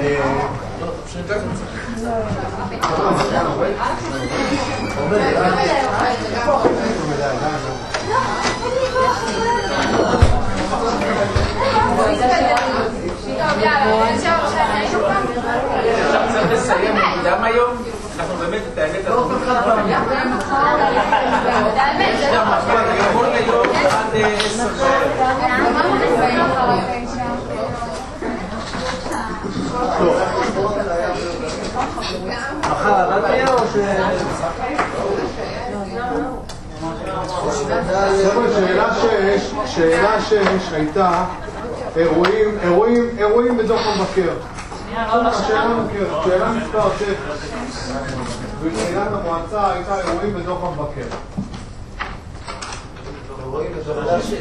צריך לסיים מוקדם היום? אנחנו באמת את האמת יש גם כל היום עד 10 מחר אתה תהיה או שאלה 6 הייתה אירועים בדוח המבקר. שאלה מספר 6 בשאלת המועצה הייתה אירועים בדוח המבקר. שאלה 6.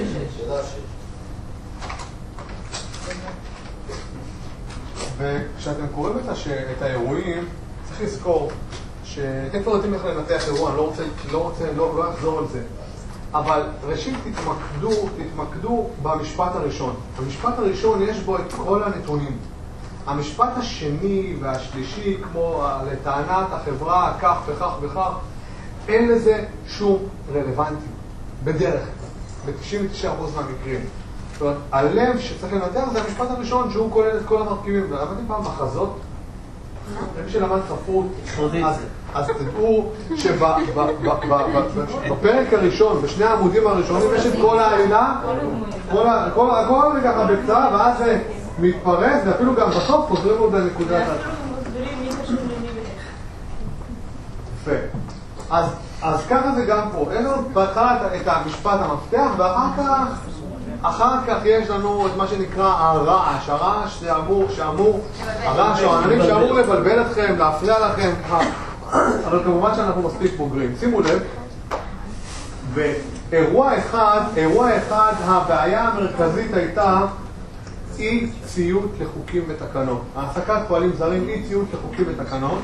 וכשאתם קוראים את האירועים, צריך לזכור שאתם כבר יודעים איך לנתח אירוע, אני לא אחזור על זה. אבל ראשית תתמקדו במשפט הראשון. במשפט הראשון יש בו את כל הנתונים. המשפט השני והשלישי, כמו לטענת החברה, כך וכך וכך, אין לזה שום רלוונטיות, בדרך כלל, ב-99% מהמקרים. זאת אומרת, הלב שצריך לנתח זה המשפט הראשון שהוא כולל את כל המרכיבים. למדתי פעם מחזות? למי שלמד ספרות, אז תדעו שבפרק הראשון, בשני העמודים הראשונים, יש את כל העלילה, הכל ככה בקצרה, ואז זה מתפרס, ואפילו גם בסוף חוזרים עוד לנקודה אחת. יפה. אז ככה זה גם פה. אין לנו בהתחלה את המשפט המפתח, ואחר כך יש לנו את מה שנקרא הרעש. הרעש זה הרעש העננים שאמור לבלבל אתכם, להפריע לכם, אבל כמובן שאנחנו מספיק בוגרים. שימו לב, באירוע אחד הבעיה המרכזית הייתה אי ציות לחוקים ותקנות. העסקת פועלים זרים, אי ציות לחוקים ותקנות.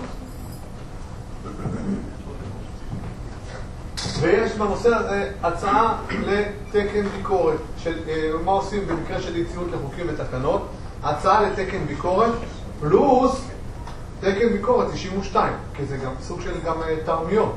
ויש בנושא הזה הצעה לתקן ביקורת של מה עושים במקרה של אי ציות לחוקים ותקנות. הצעה לתקן ביקורת פלוס תקן ביקורת 92, כי זה גם סוג של גם תרמיות.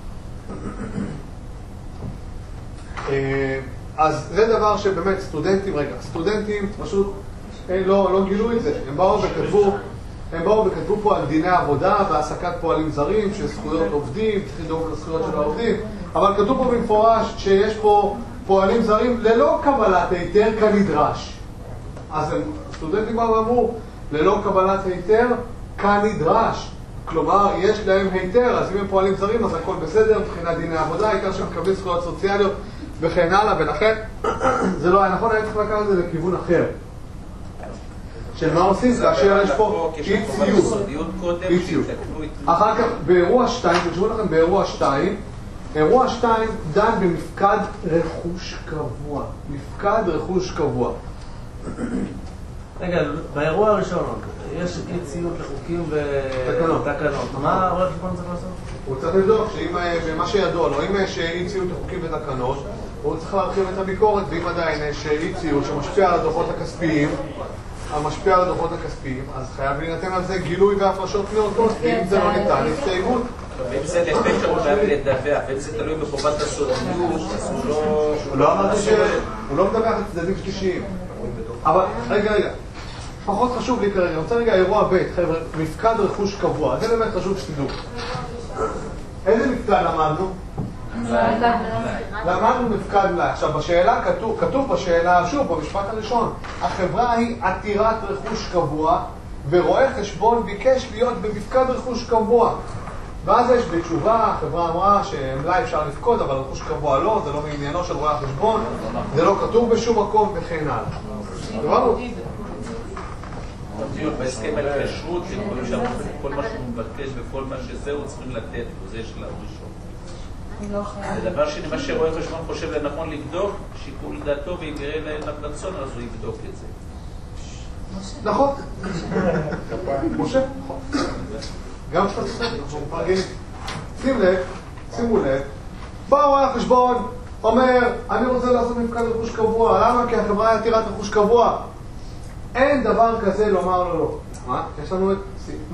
אז זה דבר שבאמת סטודנטים פשוט לא גילו את זה. הם באו וכתבו פה על דיני עבודה והעסקת פועלים זרים, שזכויות עובדים, צריך לדאוג לזכויות של העובדים, אבל כתוב פה במפורש שיש פה פועלים זרים ללא קבלת היתר כנדרש. אז הסטודנטים באו ואמרו, ללא קבלת היתר כנדרש. כלומר, יש להם היתר, אז אם הם פועלים זרים, אז הכל בסדר, מבחינת דיני עבודה, העיקר שהם מקבלים זכויות סוציאליות וכן הלאה, ולכן זה לא היה נכון, היה צריך לקחת את זה לכיוון אחר. של מה עושים? כאשר יש פה אי ציות. אחר כך, באירוע 2, תשמעו לכם באירוע 2, אירוע 2 דן במפקד רכוש קבוע. מפקד רכוש קבוע. רגע, באירוע הראשון יש אי ציות לחוקים ותקנות. מה רואה חשבון צריך לעשות? הוא צריך לבדוק שאם מה שידוע לו, אם יש אי ציות לחוקים ותקנות, הוא צריך להרחיב את הביקורת, ואם עדיין יש אי ציות שמשפיע על הדוחות הכספיים, אז חייב להינתן על זה גילוי והפרשות נאותות, ואם זה לא ניתן, הסתייגות. ואם זה לפני שהוא חייב לדווח, ואם זה תלוי בחובת הסודיות, אז הוא לא אמרתי שהוא לא מדווח את צדדים שלישיים. אבל רגע, פחות חשוב לי כרגע, אני רוצה רגע אירוע ב', חבר'ה, מפקד רכוש קבוע, זה באמת חשוב שתדעו. איזה מפקד למדנו? למדנו מפקד מלאי. עכשיו בשאלה כתוב בשאלה, שוב, במשפט הראשון, החברה היא עתירת רכוש קבוע, ורואה חשבון ביקש להיות במפקד רכוש קבוע. ואז יש בתשובה, החברה אמרה שמלאי אפשר לפקוד, אבל רכוש קבוע לא, זה לא מעניינו של רואה החשבון, זה לא כתוב בשום מקום וכן הלאה. דברנו? בהסכם ההתקשרות, יכולים שאמרו כל מה שהוא מבקש וכל מה שזהו צריכים לתת לו, זה שלב ראשון. הדבר שני, מה שרואה חשבון חושב לנכון לבדוק, שיקול דעתו, ואם יראה להם רצון, אז הוא יבדוק את זה. נכון. משה? גם שאתה צודק, אנחנו מפרגנים. שימו לב, בא רואה החשבון, אומר, אני רוצה לעשות מפקד רכוש קבוע. למה? כי החברה היא עתירת רכוש קבוע. אין דבר כזה לומר לו לא. מה? יש לנו את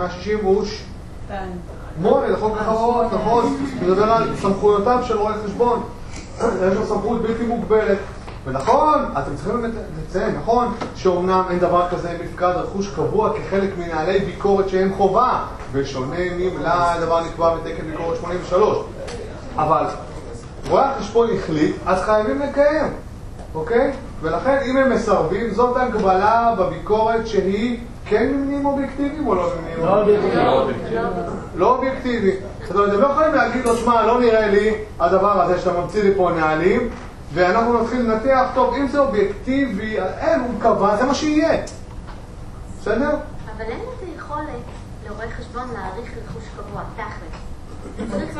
168 לחוק החברות, נכון? מדבר על סמכויותיו של רואה חשבון. יש לו סמכות בלתי מוגבלת. ונכון, אתם צריכים לציין, נכון, שאומנם אין דבר כזה מפקד רכוש קבוע כחלק מנהלי ביקורת שהם חובה, ושונה ממלא הדבר נקבע בתקן ביקורת 83. אבל רואה החשבון החליט, אז חייבים לקיים, אוקיי? ולכן אם הם מסרבים, זאת הגבלה בביקורת שהיא כן ממניעים אובייקטיביים או לא ממניעים אובייקטיביים? לא אובייקטיבי. זאת אומרת, אתם לא יכולים להגיד לו, שמע, לא נראה לי הדבר הזה שאתה ממציא לי פה נהלים, ואנחנו נתחיל לנתח, טוב, אם זה אובייקטיבי, אין, הוא קבע, זה מה שיהיה. בסדר? אבל אין את היכולת לרואה חשבון להעריך רכוש קבוע, תכל'ס.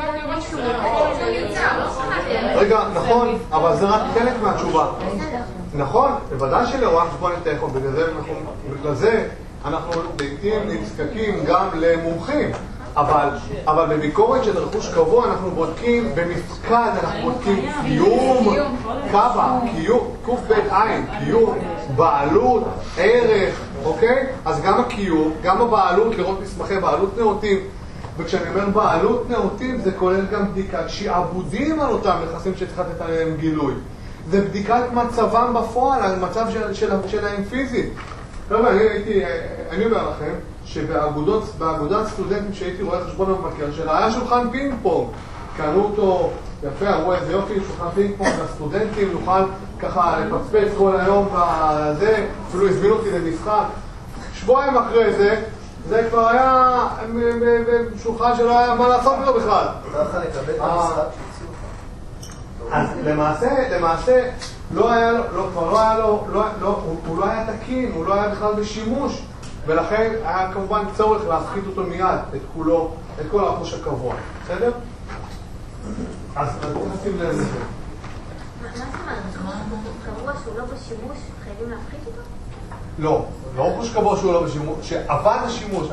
רגע, נכון, אבל זה רק חלק מהתשובה. נכון, בוודאי שלרואה חשבון את היכולת, בגלל זה אנחנו לעתים נזקקים גם למומחים. אבל בביקורת של רכוש קבוע אנחנו בודקים במפקד, אנחנו בודקים קיום, קבע, קיום, בעלות, ערך, אוקיי? אז גם הקיום, גם הבעלות, לראות מסמכי בעלות נאותים. וכשאני אומר בעלות נאותים זה כולל גם בדיקת שעבודים על אותם נכסים שצריך לתת עליהם גילוי. זה בדיקת מצבם בפועל, על מצב שלהם פיזית. חבר'ה, אני אומר לכם שבאגודת סטודנטים שהייתי רואה חשבון המבקר שלה היה שולחן פינג פונג. קנו אותו יפה, אמרו איזה יופי, שולחן פינג פונג, הסטודנטים נוכל ככה לפצפץ כל היום בזה, אפילו הזמינו אותי למשחק. שבועיים אחרי זה, זה כבר היה שולחן שלא היה מה לעשות לו בכלל. אתה יכול לקבל את המשחק שהציעו? אז למעשה, לא היה לו, הוא לא היה תקין, הוא לא היה בכלל בשימוש, ולכן היה כמובן צורך להפחית אותו מיד, את כל הרכוש הקבוע. בסדר? אז נשים לב לזה. מה זאת אומרת? רכוש קבוע שהוא לא בשימוש, חייבים להפחית אותו? לא, לא רכוש קבוע שהוא לא בשימוש, שעבד השימוש,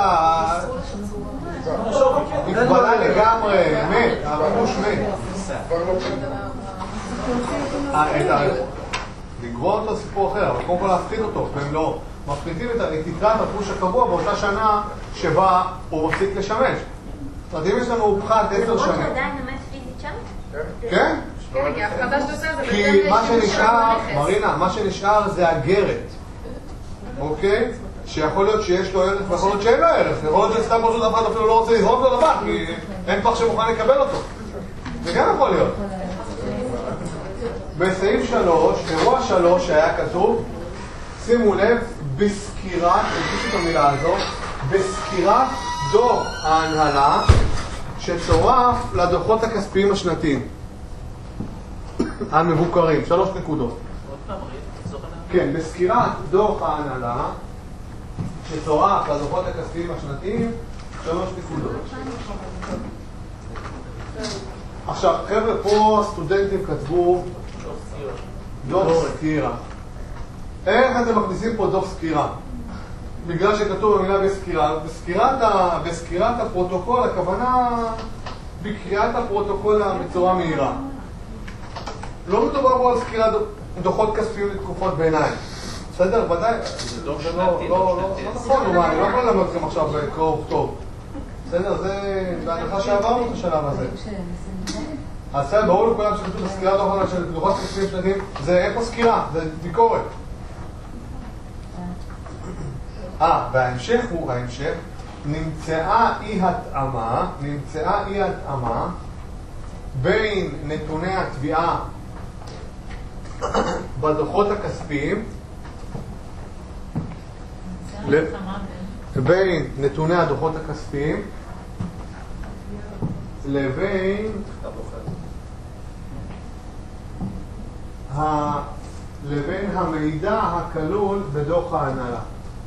נקבלה לגמרי, מת, הרכוש מת. לגרוע אותו סיפור אחר, אבל קודם כל להפחית אותו, והם לא מפחיתים את תקרת הרכוש הקבוע באותה שנה שבה הוא מפסיק לשמש. זאת אומרת, אם יש לנו פחת 10 שנים... למרות שעדיין נמת פיזית שם? כן? כן, כי ההפחתה שאתה עושה זה... כי מה שנשאר, מרינה, מה שנשאר זה הגרת. אוקיי? שיכול להיות שיש לו ערך ויכול להיות שאין לו ערך. יכול להיות שסתם פשוט אף אחד אפילו לא רוצה לזרוק לו לבד, כי אין פח שמוכן לקבל אותו. זה גם יכול להיות. בסעיף 3, אירוע 3 שהיה כתוב, שימו לב, בסקירת, תקשיבו את המילה הזאת, בסקירת דוח ההנהלה שצורף לדוחות הכספיים השנתיים המבוקרים. 3 נקודות. כן, בסקירת דוח ההנהלה שצורף לדוחות הכספיים השנתיים, 3 נקודות. עכשיו, חבר'ה, פה הסטודנטים כתבו דוח סקירה. איך אתם מכניסים פה דוח סקירה? בגלל שכתוב במילה בסקירה. בסקירת הפרוטוקול, הכוונה בקריאת הפרוטוקול בצורה מהירה. לא מדובר פה על סקירת דוחות כספיים לתקופות ביניים. בסדר? ודאי. זה דוח שנתי, לא נכון, אני לא יכול ללמד לכם עכשיו קרוא וכתוב. בסדר? זה בהנחה שעברנו את השלב הזה. אז בסדר, ברור לכולם שכתוב בסקירה דוחות כספיים שנתיים, זה איפה סקירה? זה ביקורת. וההמשך הוא, נמצאה אי התאמה בין נתוני התביעה בדוחות הכספיים בין נתוני הדוחות הכספיים לבין המידע הכלול בדוח ההנהלה.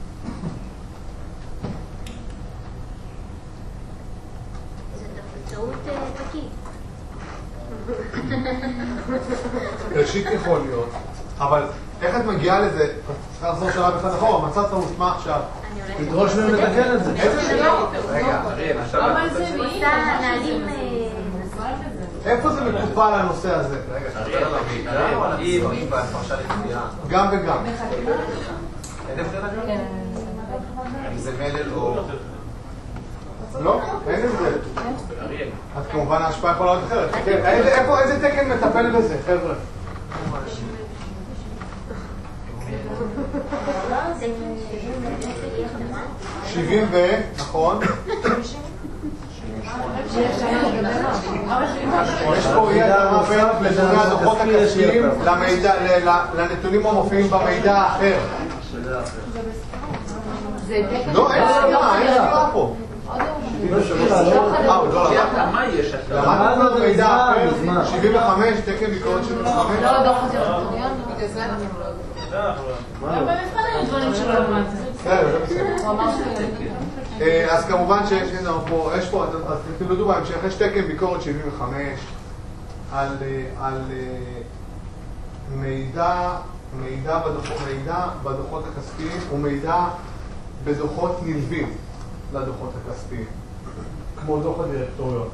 טעות תקית. ראשית יכול להיות, אבל איך את מגיעה לזה? צריך לחזור שלב אחד אחורה, מצאת טעות, מה עכשיו? תדרוש מהם לתקן את זה. רגע, אריאל, עכשיו... איפה זה מטופל הנושא הזה? אריאל, אם בהפרשה לתביעה. גם וגם. אין הבדל? אם זה מלל או... לא, אין הבדל. אז כמובן ההשפעה יכולה להיות אחרת. איזה תקן מטפל בזה, חבר'ה? 70 נכון. יש פה ידע בין נתוני הדוחות הכספיים לנתונים המופיעים במידע האחר. לא, אין סתירה פה. מה יש? למדנו לו מידע אחר, 75, תקן ביקורת 75. לא, דוח חוזר הטוריון, בגלל זה אנחנו לא... אבל במבחן היו דברים שלא למדתי. אז כמובן שיש פה, אז תלמדו בהמשך, יש תקן ביקורת 75 על מידע בדוחות הכספיים ומידע בדוחות נלווים לדוחות הכספיים, כמו דוח הדירקטוריון.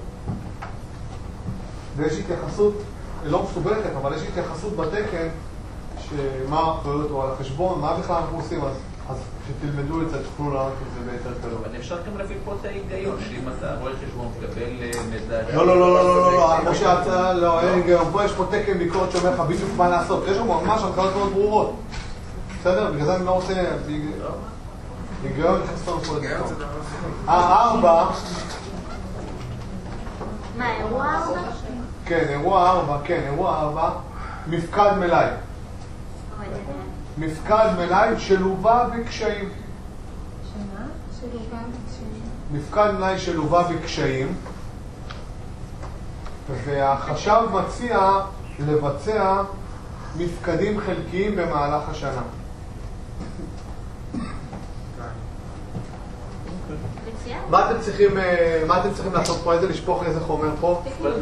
ויש התייחסות, לא מסובכת, אבל יש התייחסות בתקן שמה האחריות או על החשבון, מה בכלל אנחנו עושים, אז כשתלמדו את זה תוכלו לענות את זה ביתר קלות. אבל אפשר גם להביא פה את ההיגיון, שאם אתה רואה חשבון מקבל מידע... לא, כמו שאתה, לא, אין היגיון. פה יש פה תקן ביקורת שאומר לך בדיוק מה לעשות. יש לנו ממש הנחיות מאוד ברורות. בסדר? בגלל זה אני לא רוצה... היגיון נכנס לנו פה לדבר. 4... מה, אירוע 4? כן, אירוע 4, מפקד מלאי. מפקד מלאי שלווה בקשיים. שמה? שלווה בקשיים. מפקד מלאי שלווה בקשיים, והחשב מציע לבצע מפקדים חלקיים במהלך השנה. מה אתם צריכים לעשות פה? איזה לשפוך איזה חומר פה?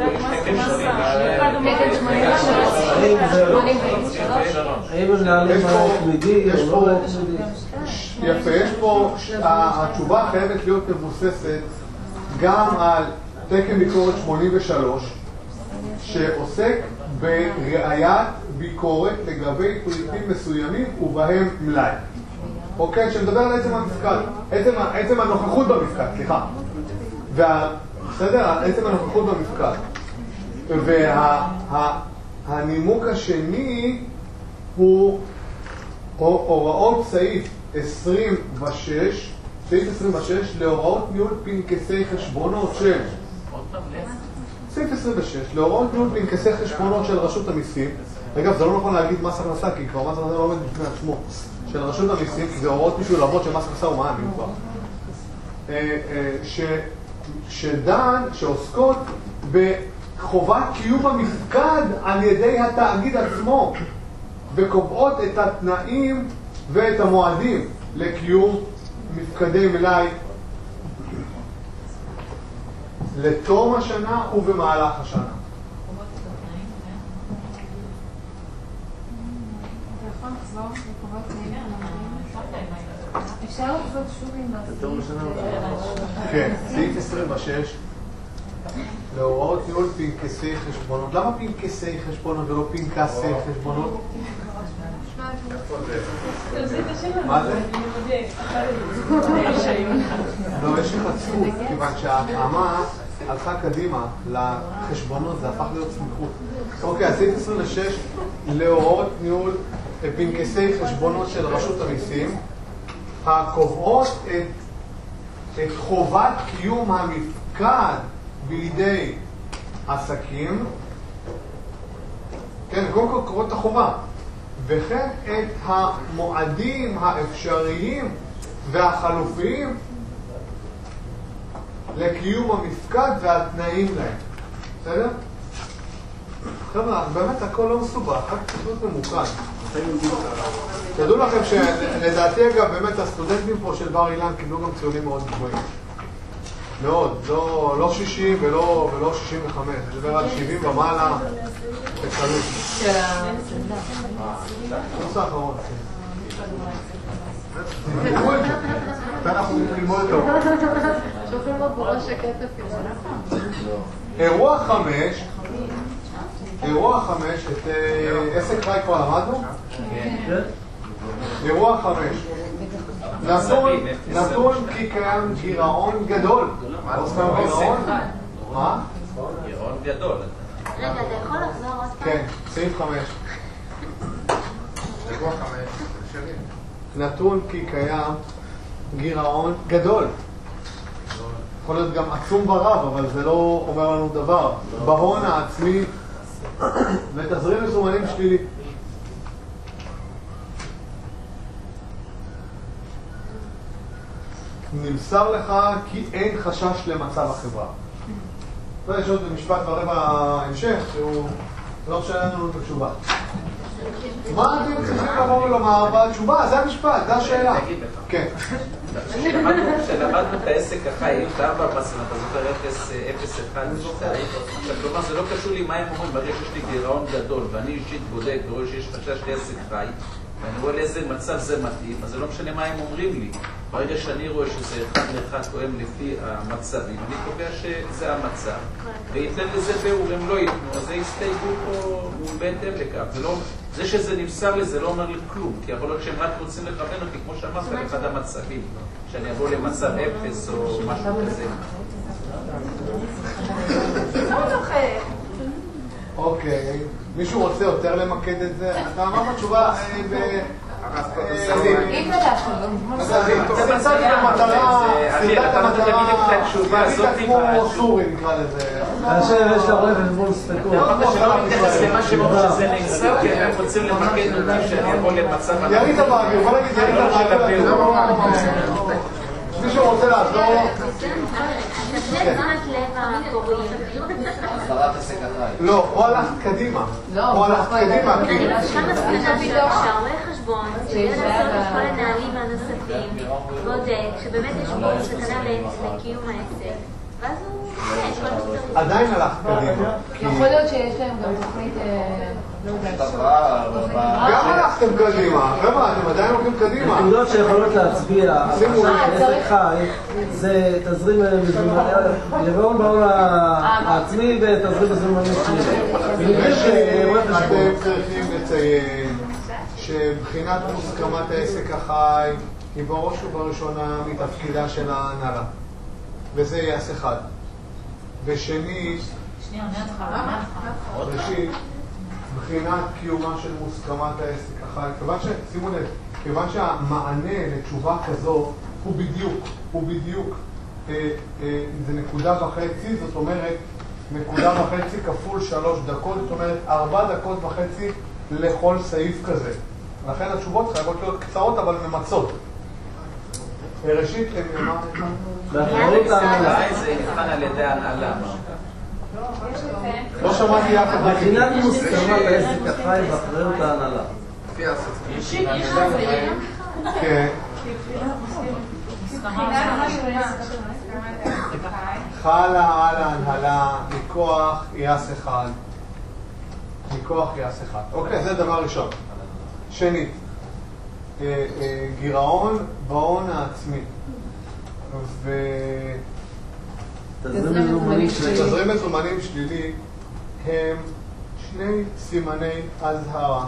יפה, יש פה, התשובה חייבת להיות מבוססת גם על תקן ביקורת 83 שעוסק בראיית ביקורת לגבי פריטים מסוימים ובהם מלאי. אוקיי, שמדבר על עצם המפקד, עצם הנוכחות במפקד, סליחה. בסדר? עצם הנוכחות במפקד. והנימוק השני הוא הוראות סעיף 26, להוראות ניהול פנקסי חשבונות של... סעיף 26, להוראות ניהול פנקסי חשבונות של רשות המיסים. אגב, זה לא נכון להגיד מס הכנסה, כי כבר מס הכנסה לא עומד בפני עצמו. של רשות המיסים, כי זה הוראות משולבות של מס הכנסה ומע"מ כבר. שעוסקות בחובת קיום המפקד על ידי התאגיד עצמו, וקובעות את התנאים ואת המועדים לקיום מפקדי מלאי לתום השנה ובמהלך השנה. אפשר לחזור שוב עם כן, סעיף 26 להוראות ניהול פנקסי חשבונות. למה פנקסי חשבונות ולא פנקסי חשבונות? מה זה? לא, יש חצות, כיוון שההתאמה הלכה קדימה לחשבונות, זה הפך להיות סמיכות. אוקיי, סעיף 26 להוראות ניהול פנקסי חשבונות של רשות המיסים הקובעות את חובת קיום המפקד בידי עסקים, כן, קודם כל קוראות את החובה, וכן את המועדים האפשריים והחלופיים לקיום המפקד והתנאים להם. בסדר? חבר'ה, באמת הכל לא מסובך, רק פשוט ממוקד. תדעו לכם שלדעתי אגב באמת הסטודנטים פה של בר אילן קיבלו גם ציונים מאוד גבוהים. מאוד, לא 60 ולא 65, זה דבר על 70 ומעלה בקלות. נושא האחרון. תבדקו את זה. ואנחנו נלמוד אותו. שופעים לו בראש הכתף. אירוע 5, את עסק חי כבר למדנו? אירוע 5. נתון כי קיים גירעון גדול. מה זאת אומרת גירעון? מה? גירעון גדול. רגע, אתה יכול לחזור עוד פעם? כן, סעיף 5. נתון כי קיים גירעון גדול. יכול להיות גם עצום ורב, אבל זה לא אומר לנו דבר. בהון העצמי ותזרים מזומנים שלילי. נמסר לך כי אין חשש למצב החברה. ויש עוד משפט ברבע ההמשך שהוא לא משנה לנו את התשובה. מה אתם צריכים לבוא ולומר בתשובה? זה המשפט, זה השאלה. כן. כשלמדנו את העסק החי, אתה זוכר 0.1, כלומר זה לא קשור לי מה הם אומרים, ברגע שיש לי גירעון גדול ואני אישית בודק ורואה שיש חשש לעסק חי ואני רואה לאיזה מצב זה מתאים, אז זה לא משנה מה הם אומרים לי. ברגע שאני רואה שזה אחד לאחד תואם לפי המצבים, אני קובע שזה המצב וייתן לזה ביאור, הם לא ייתנו, אז זה הסתייגות או בהתאם לכך. זה שזה נמסר לי זה לא אומר לי כלום, כי יכול להיות שהם רק רוצים לכוון אותי, כמו שאמרת, לאחד המצבים, שאני אבוא למצב 0 או משהו כזה. אוקיי, מישהו רוצה יותר למקד את זה? אתה אמר בתשובה אם זה זה מצד המטרה, סלידת המטרה, יביא כמו סורי נקרא לזה. כאשר יש לה רואה חשבון ספקות. שלא מתייחס למה שאומר שזה נעשה, כי הם רוצים למקד אותי שאני אבוא למצב... ירית באוויר, בוא נגיד ירית באוויר. מישהו רוצה לעזור לו? לא, הוא הלך קדימה. הוא הלך קדימה. אני צריכה מסקנה שהרואה חשבון, שיהיה לעשות את כל הנהלים הנוספים, בודק, שבאמת יש פה סכנה לקיום העסק, ואז הוא עדיין הלך קדימה. יכול להיות שיש להם גם תוכנית גם הלכתם קדימה, חבר'ה, אתם עדיין הולכים קדימה. נקודות שיכולות להצביע, עסק חי, זה תזרים גירעון בהון העצמי ותזרים מזומנים שלילי. אתם צריכים לציין שבחינת מוסכמת העסק החי היא בראש ובראשונה מתפקידה של ההנהלה, וזה יעשה אחד. ושני, ראשית, בחינת קיומה של מוסכמת העסק החי. שימו לב, כיוון שהמענה לתשובה כזו הוא בדיוק, זה 1.5, זאת אומרת 1.5 כפול 3 דקות, זאת אומרת 4.5 דקות לכל סעיף כזה. לכן התשובות חייבות להיות קצרות אבל ממצות. ראשית, באחריות ההנהלה. זה נבחן על ידי ההנהלה. לא שמעתי יחד. בחינת מוסכמת העסק החי באחריות ההנהלה. כן. חלה על ההנהלה מכוח יעש אחד. אוקיי, זה דבר ראשון. שנית, גירעון בהון העצמי. תזרים מזומנים שלילי הם שני סימני אזהרה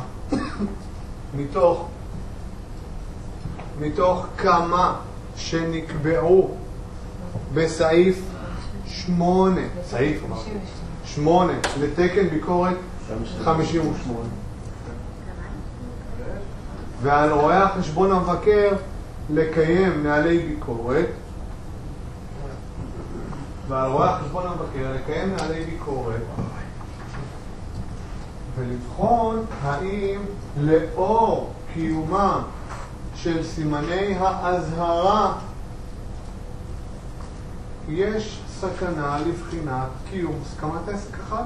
מתוך כמה שנקבעו בסעיף 8 לתקן ביקורת 58. ועל רואה החשבון המבקר לקיים נהלי ביקורת ולבחון האם לאור קיומם של סימני האזהרה יש סכנה לבחינת קיום מוסכמת עסק אחד.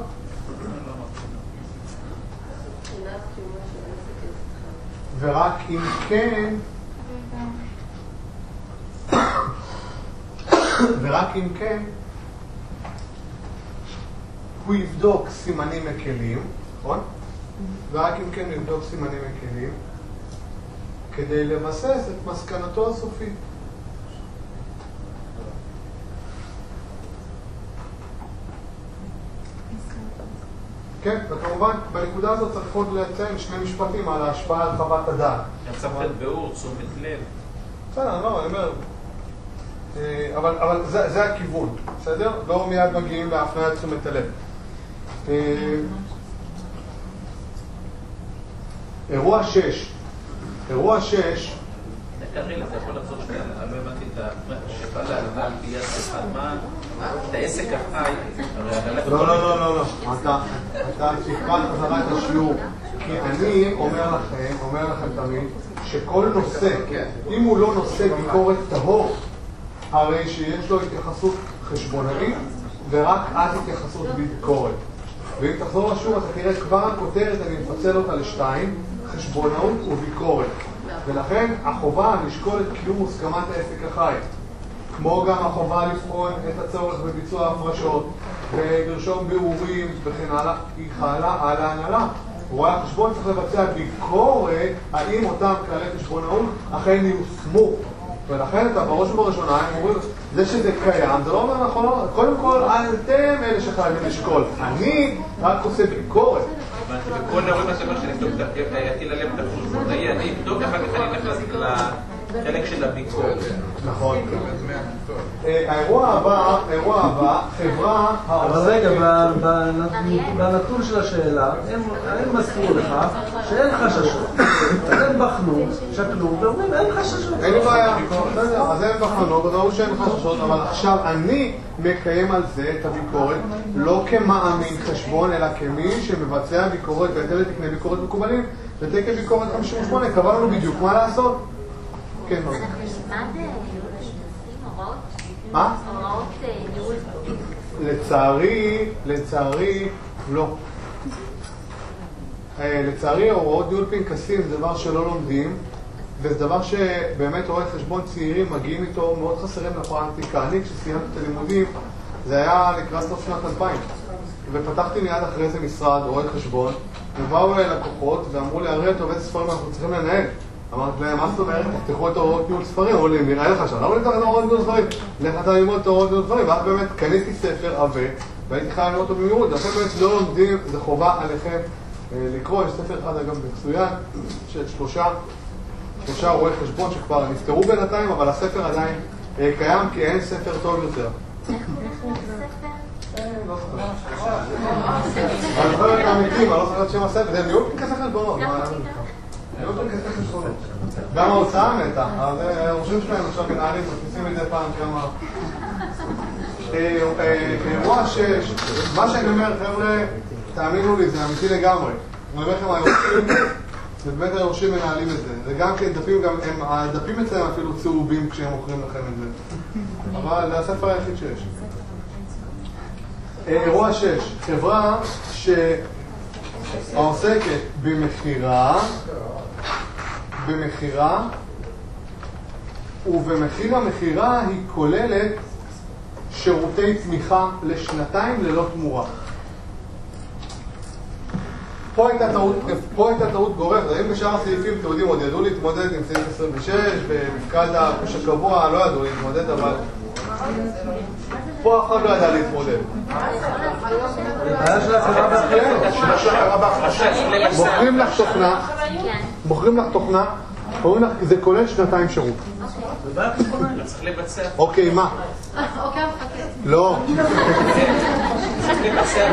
ורק אם כן הוא יבדוק סימנים מקלים, נכון? ורק אם כן הוא יבדוק סימנים מקלים כדי לבסס את מסקנתו הסופית. כן, וכמובן בנקודה הזאת צריך עוד לציין שני משפטים על ההשפעה על חוות הדעת. צריך לתת ביאור, תשומת לב. בסדר, לא, אני אומר, אבל זה הכיוון, בסדר? לא מיד מגיעים להפניית תשומת הלב. אירוע 6. אירוע 6. קריל, אתה יכול לחזור שנייה, אני לא הבנתי את שבא להלנה על פי אחד, מה? את העסק החי, לא. אתה תקרא חזרה את השיעור. כי אני אומר לכם תמיד, שכל נושא, אם הוא לא נושא ביקורת טהור, הרי שיש לו התייחסות חשבונאית, ורק אז התייחסות ביקורת. ואם תחזור לשיעור, אתה תראה כבר הכותרת, אני מפצל אותה לשתיים, חשבונאות וביקורת. ולכן החובה לשקול את קיום מוסכמת העסק החי, כמו גם החובה לבחון את הצורך בביצוע הפרשות ולרשום בירורים וכן הלאה, היא חלה על ההנהלה. רואה החשבון צריך לבצע ביקורת האם אותם כללי חשבונאות אכן יושמו. ולכן אתה בראש ובראשונה, הם אומרים, זה שזה קיים, זה לא אומר נכון, קודם כל אתם אלה שחייבים לשקול. אני רק עושה ביקורת. וכל נאורים הספר שנבדוק יטיל עליהם את החשבון, אני אבדוק, אחר כך אני נכנס לחלק של הביקורת. נכון. האירוע הבא, חברה... אבל רגע, בנתון של השאלה, הם מזכירו לך שאין חששות. הם בחנו, שקלו, ואומרים אין חששות. אין לי בעיה. אז הם בחנו, וראו שאין חששות, אבל עכשיו אני מקיים על זה את הביקורת, לא כמאמין חשבון, אלא כמי שמבצע ביקורת, בהתאם לתקני ביקורת מקובלים, ותקן ביקורת 58, קבע לנו בדיוק מה לעשות. כן, לא. אנחנו נלמד הוראות? מה? הוראות ניהול? לצערי, לא. לצערי, הוראות ניהול פנקסים זה דבר שלא לומדים, וזה דבר שבאמת רואי חשבון צעירים מגיעים איתו, מאוד חסרים לפרקטיקה. אני, כשסיימתי את הלימודים, זה היה לקראת סוף שנת 2000, ופתחתי מיד אחרי זה משרד רואי חשבון, ובאו לקוחות ואמרו לי, הרי טוב, איזה ספרים אנחנו צריכים לנהל? אמרתי להם, מה זאת אומרת? תפתחו את הוראות ניהול ספרים, אמרו לי, נראה לך שם, למה נפתח את הוראות ניהול ספרים? לך אתה ללמוד את הוראות ניהול ספרים, ואז באמת קניתי ספר עבה, והייתי חייב ללמוד אותו במהירות, לכן באמת לא לומדים, זה חובה עליכם לקרוא. יש ספר אחד אגב מצוין, של שלושה רואי חשבון שכבר נפטרו בינתיים, אבל הספר עדיין קיים, כי אין ספר טוב יותר. אני זוכר את העמיתים, אני לא זוכר את שם הספר, זה ניהול פנקסי חשבונות. ניהול פנקסי חשבונות. גם ההוצאה מתה, אז ראשים שלהם עכשיו מנהלים, מכניסים את זה פעם כמה... אירוע 6, מה שאני אומר, חבר'ה, תאמינו לי, זה אמיתי לגמרי. אני אומר לכם, היורשים, ובאמת היורשים מנהלים את זה. זה גם כן דפים, הדפים אצלם אפילו צהובים כשהם מוכרים לכם את זה. אבל זה הספר היחיד שיש. אירוע 6, חברה שעוסקת במחירה, ובמחיר המחירה היא כוללת שירותי תמיכה לשנתיים ללא תמורה. פה הייתה טעות גורפת. אם בשאר הסעיפים, אתם יודעים, עוד ידעו להתמודד עם סעיף 26, במפקד הפוש הקבוע לא ידעו להתמודד, אבל פה אף אחד לא ידע להתמודד. מוכרים לך תוכנה, אומרים לך, זה כולל שנתיים שירות. צריך לבצע. אוקיי, מה? אוקיי, המפקד. לא. צריך לבצע.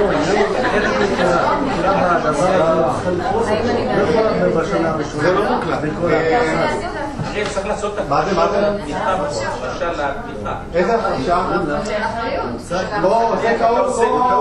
זה לא מוקלט. הרי צריך לעשות את מה זה? הפרשה לתמיכה. איזה הפרשה? לא, זה טעות.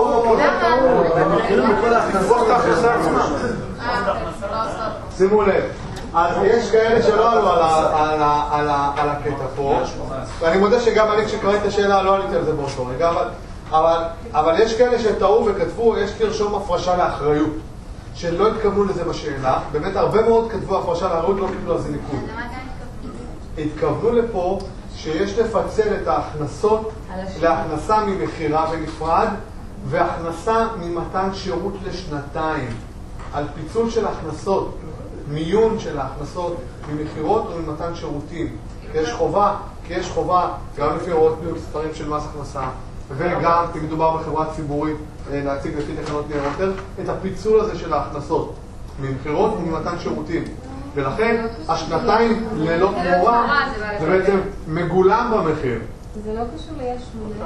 שימו לב. אז יש כאלה שלא עלו על הקטע פה, ואני מודה שגם אני כשקראתי את השאלה לא עליתי על זה באותו רגע, אבל יש כאלה שטעו וכתבו, יש לרשום הפרשה לאחריות, שלא התכוונו לזה בשאלה, באמת הרבה מאוד כתבו הפרשה לאחריות, לא קיבלו על זה ניקוד. התכוונו לפה שיש לפצל את ההכנסות להכנסה ממחירה בנפרד, והכנסה ממתן שירות לשנתיים, על פיצול של הכנסות. מיון של ההכנסות ממחירות וממתן שירותים. כי יש חובה, גם לפי הוראות ניהול ספרים של מס הכנסה, וגם אם מדובר בחברה ציבורית להציג לפי תקנות ניירות ערך, את הפיצול הזה של ההכנסות ממחירות וממתן שירותים. ולכן השנתיים ללא תמורה זה בעצם מגולם במחיר. זה לא קשור ליש מונה.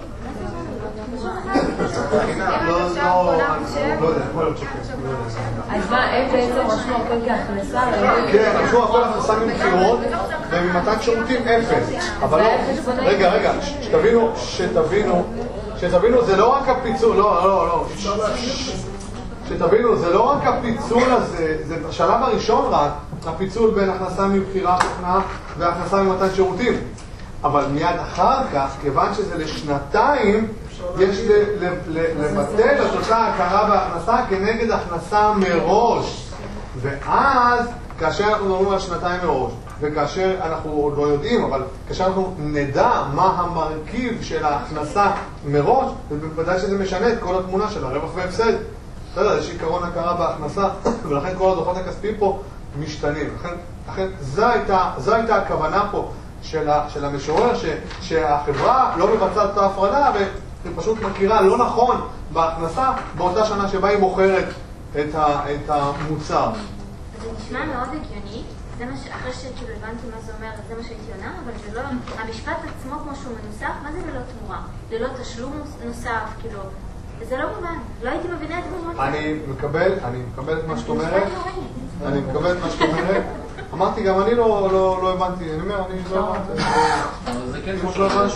אז מה, הם בעצם רשמו הכל כהכנסה? כן, רשמו הכל הכנסה ממכירות וממתן שירותים אפס. אבל לא, רגע, שתבינו, זה לא רק הפיצול, לא. שתבינו, זה לא רק הפיצול הזה, זה בשלב הראשון רק, הפיצול בין הכנסה ממכירה והכנסה ממתן שירותים. אבל מיד אחר כך, כיוון שזה לשנתיים, יש לבטל את אותה הכרה בהכנסה כנגד הכנסה מראש. ואז, כאשר אנחנו מדברים על שנתיים מראש, וכאשר אנחנו עוד לא יודעים, אבל כאשר אנחנו נדע מה המרכיב של ההכנסה מראש, ובוודאי שזה משנה את כל התמונה של הרווח והפסד. בסדר, יש עיקרון הכרה בהכנסה, ולכן כל הדוחות הכספיים פה משתנים. לכן זו הייתה הכוונה פה של המשורר, שהחברה לא מבצעת את ההפרדה, והיא פשוט מכירה לא נכון בהכנסה באותה שנה שבה היא מוכרת את המוצר. זה נשמע מאוד הגיוני, אחרי שכאילו הבנתי מה זה אומר, זה מה שהייתי עונה, אבל זה לא, המשפט עצמו כמו שהוא מנוסח, מה זה ללא תמורה? ללא תשלום נוסף, כאילו, זה לא מובן, לא הייתי מבינה את זה. אני מקבל את מה שאת אומרת, אמרתי, גם אני לא הבנתי, אני אומר, אני לא הבנתי. זה כן כמו שלא הבנתי.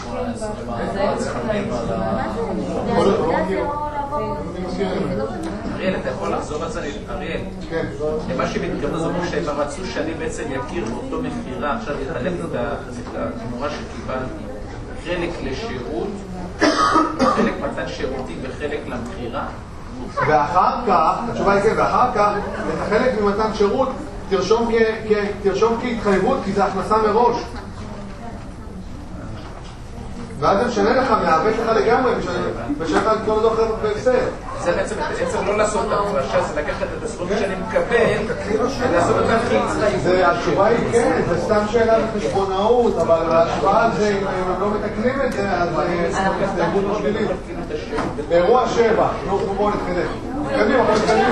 אריאל, אתה יכול לחזור על זה? אריאל, למה שמתכוון זאת אומרת שהם רצו שאני בעצם יכיר באותו מחירה, עכשיו יחלק את התמורה שקיבלתי, חלק לשירות, חלק מתן שירותים וחלק למחירה. ואחר כך, התשובה היא כן, ואחר כך, את החלק ממתן שירות תרשום כהתחייבות, כי זה הכנסה מראש. ואז זה משנה לך, מעוות לך לגמרי, ושאתה לך כל הדוח רווח והפסד. זה בעצם לא לעשות את ההפרשה, זה לקחת את הסכום שאני מקבל, ולעשות אותם כהתחייבות. התשובה היא כן, זה סתם שאלה לחשבונאות, אבל ההשוואה על זה, אם הם לא מתקנים את זה, אז זה הסתייגות משלילית. אירוע 7, בואו נתקדם. קדימה, בואו נתקדם.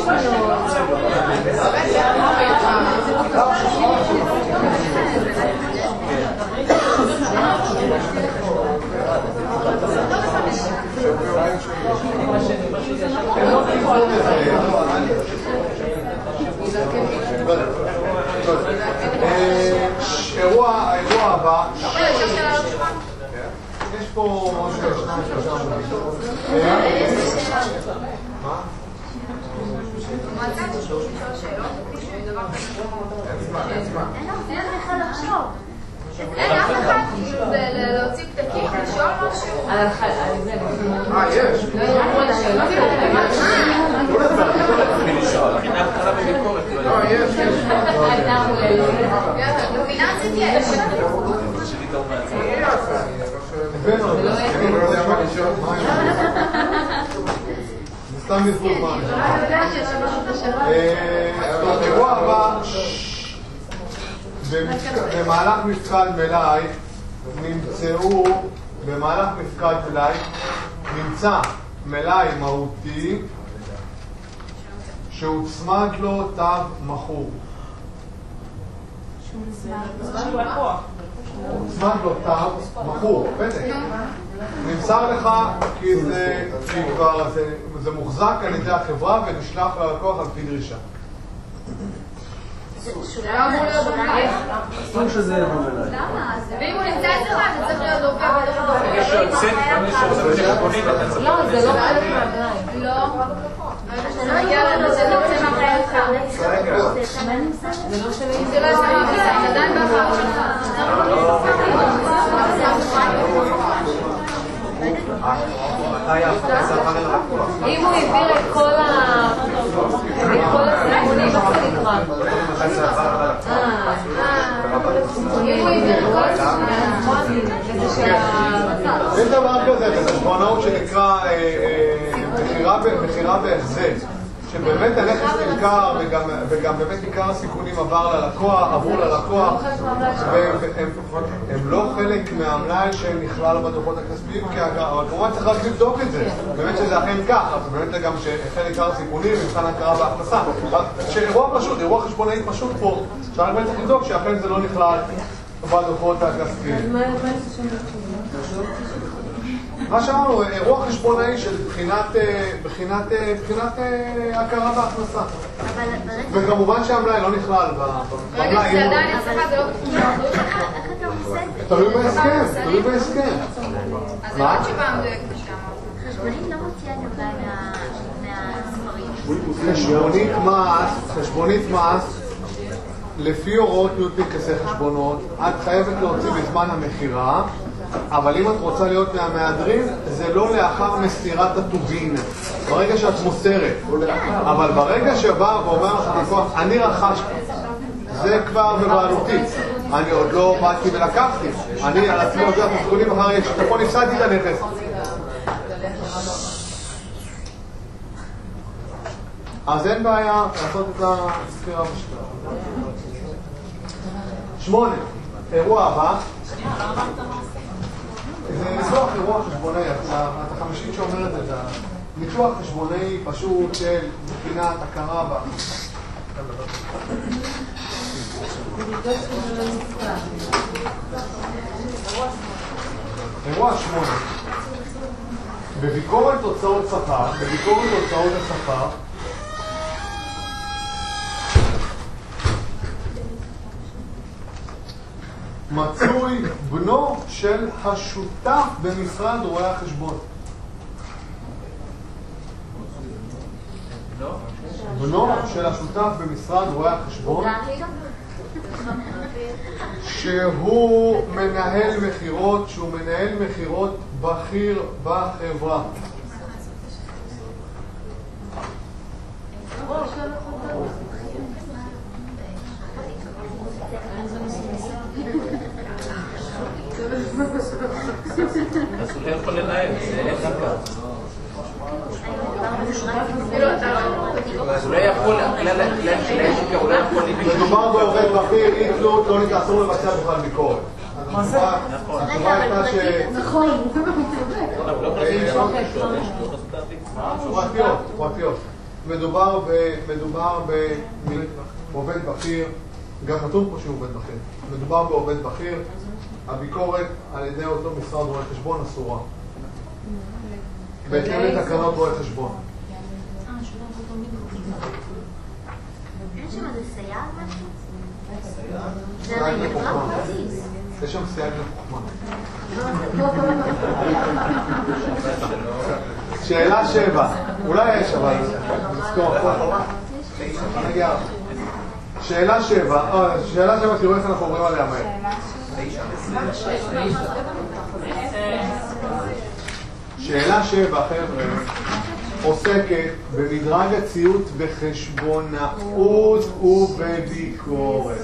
האירוע הבא, יש פה אין אף אחד, כאילו זה להוציא פתקים, לשאול משהו? יש. דומיננצית יש. זה סתם בזבוז מים. האירוע הבא, במהלך מפקד מלאי נמצא מלאי מהותי שהוצמד לו תו מכור. הוצמד לו תו מכור, פתק. נמסר לך כי זה מוחזק על ידי החברה ונשלח ללקוח על פי דרישה. אסור שזה יבוא מלאי. למה? ואם הוא נמצא אצלך, זה צריך להיות דווקא בדרך. יש שיוצא בחשבונית, אתה צריך... לא, זה לא חלק מהבניים. לא. זה לא יגיע לנו, זה לא יוצא מהבית. זה לא שלי. זה לא יוצא מהבית, זה עדיין באחר שלך. אם הוא העביר את כל הסימונים, איך זה נקרא? אם הוא העביר את כל הסימונים, יש דבר כזה, בחשבונאות שנקרא מכירה בהחזר, שבאמת הנכס נמכר וגם באמת עיקר הסיכונים עברו ללקוח והם לא חלק מהמלאי שנכלל בדוחות הכספיים, אבל כמובן צריך רק לבדוק את זה, באמת שזה אכן כך, אז באמת גם שחלק עיקר הסיכונים מבחן הכרה בהכנסה, שאירוע פשוט, אירוע חשבונאי פשוט פה, אפשר באמת צריך לבדוק שאכן זה לא נכלל בדוחות הכספיים. מה שאמרנו, אירוע חשבונאי של בחינת הכרה בהכנסה. וכמובן שהמלאי לא נכלל רגע, זה עדיין אצלך, זה לא תקיע. איך אתה עושה את זה? תלוי בהסכם. אז זה עוד שבא מדויק משם. חשבונית לא מוציאה את המלאי מהספרים. חשבונית מס, לפי הוראות ניהול פנקסי חשבונות, את חייבת להוציא בזמן המכירה, אבל אם את רוצה להיות מהמהדרים, זה לא לאחר מסירת הטובין, ברגע שאת מוסרת. אבל ברגע שבא ואומר לך לקוח, אני רכשתי, זה כבר בבעלותי. אני עוד לא באתי ולקחתי. אני על עצמי עוזר את הסיכונים אחרי שתפון הפסדתי את הנכס. אז אין בעיה לעשות את הסקירה בשבילה. 8. אירוע הבא. זה ניתוח אירוע חשבונאי, את החמישית שאומרת את זה. ניתוח חשבונאי פשוט של בחינת הכרה בה. אירוע 8. בביקורת הוצאות שכר, בביקורת הוצאות השכר, מצוי בנו של השותף במשרד רואי החשבון. בנו של השותף במשרד רואי החשבון, שהוא מנהל מחירות בכיר בחברה. אז הוא לא יכול לנהל, זה אין חכה. אז הוא לא יכול, הוא לא יכול... מדובר בעובד בכיר, אי תלות, לא נתאסור לבצע בכלל ביקורת. מה זה? התשובה הייתה ש... נכון. פרטיות. מדובר בעובד בכיר, גם כתוב פה שהוא עובד בכיר. מדובר בעובד בכיר, הביקורת על ידי אותו משרד רואי חשבון אסורה. בהתאם לתקנות רואי חשבון. אין שם איזה סייג משהו? סייג לחוכמה. יש שם סייג לחוכמה. שאלה 7. אולי יש אבל נזכור. שאלה 7. שאלה 7, תראו איך אנחנו עוברים עליה מהר. שאלה 7, חבר'ה, עוסקת במדרג הציות בחשבונאות ובביקורת.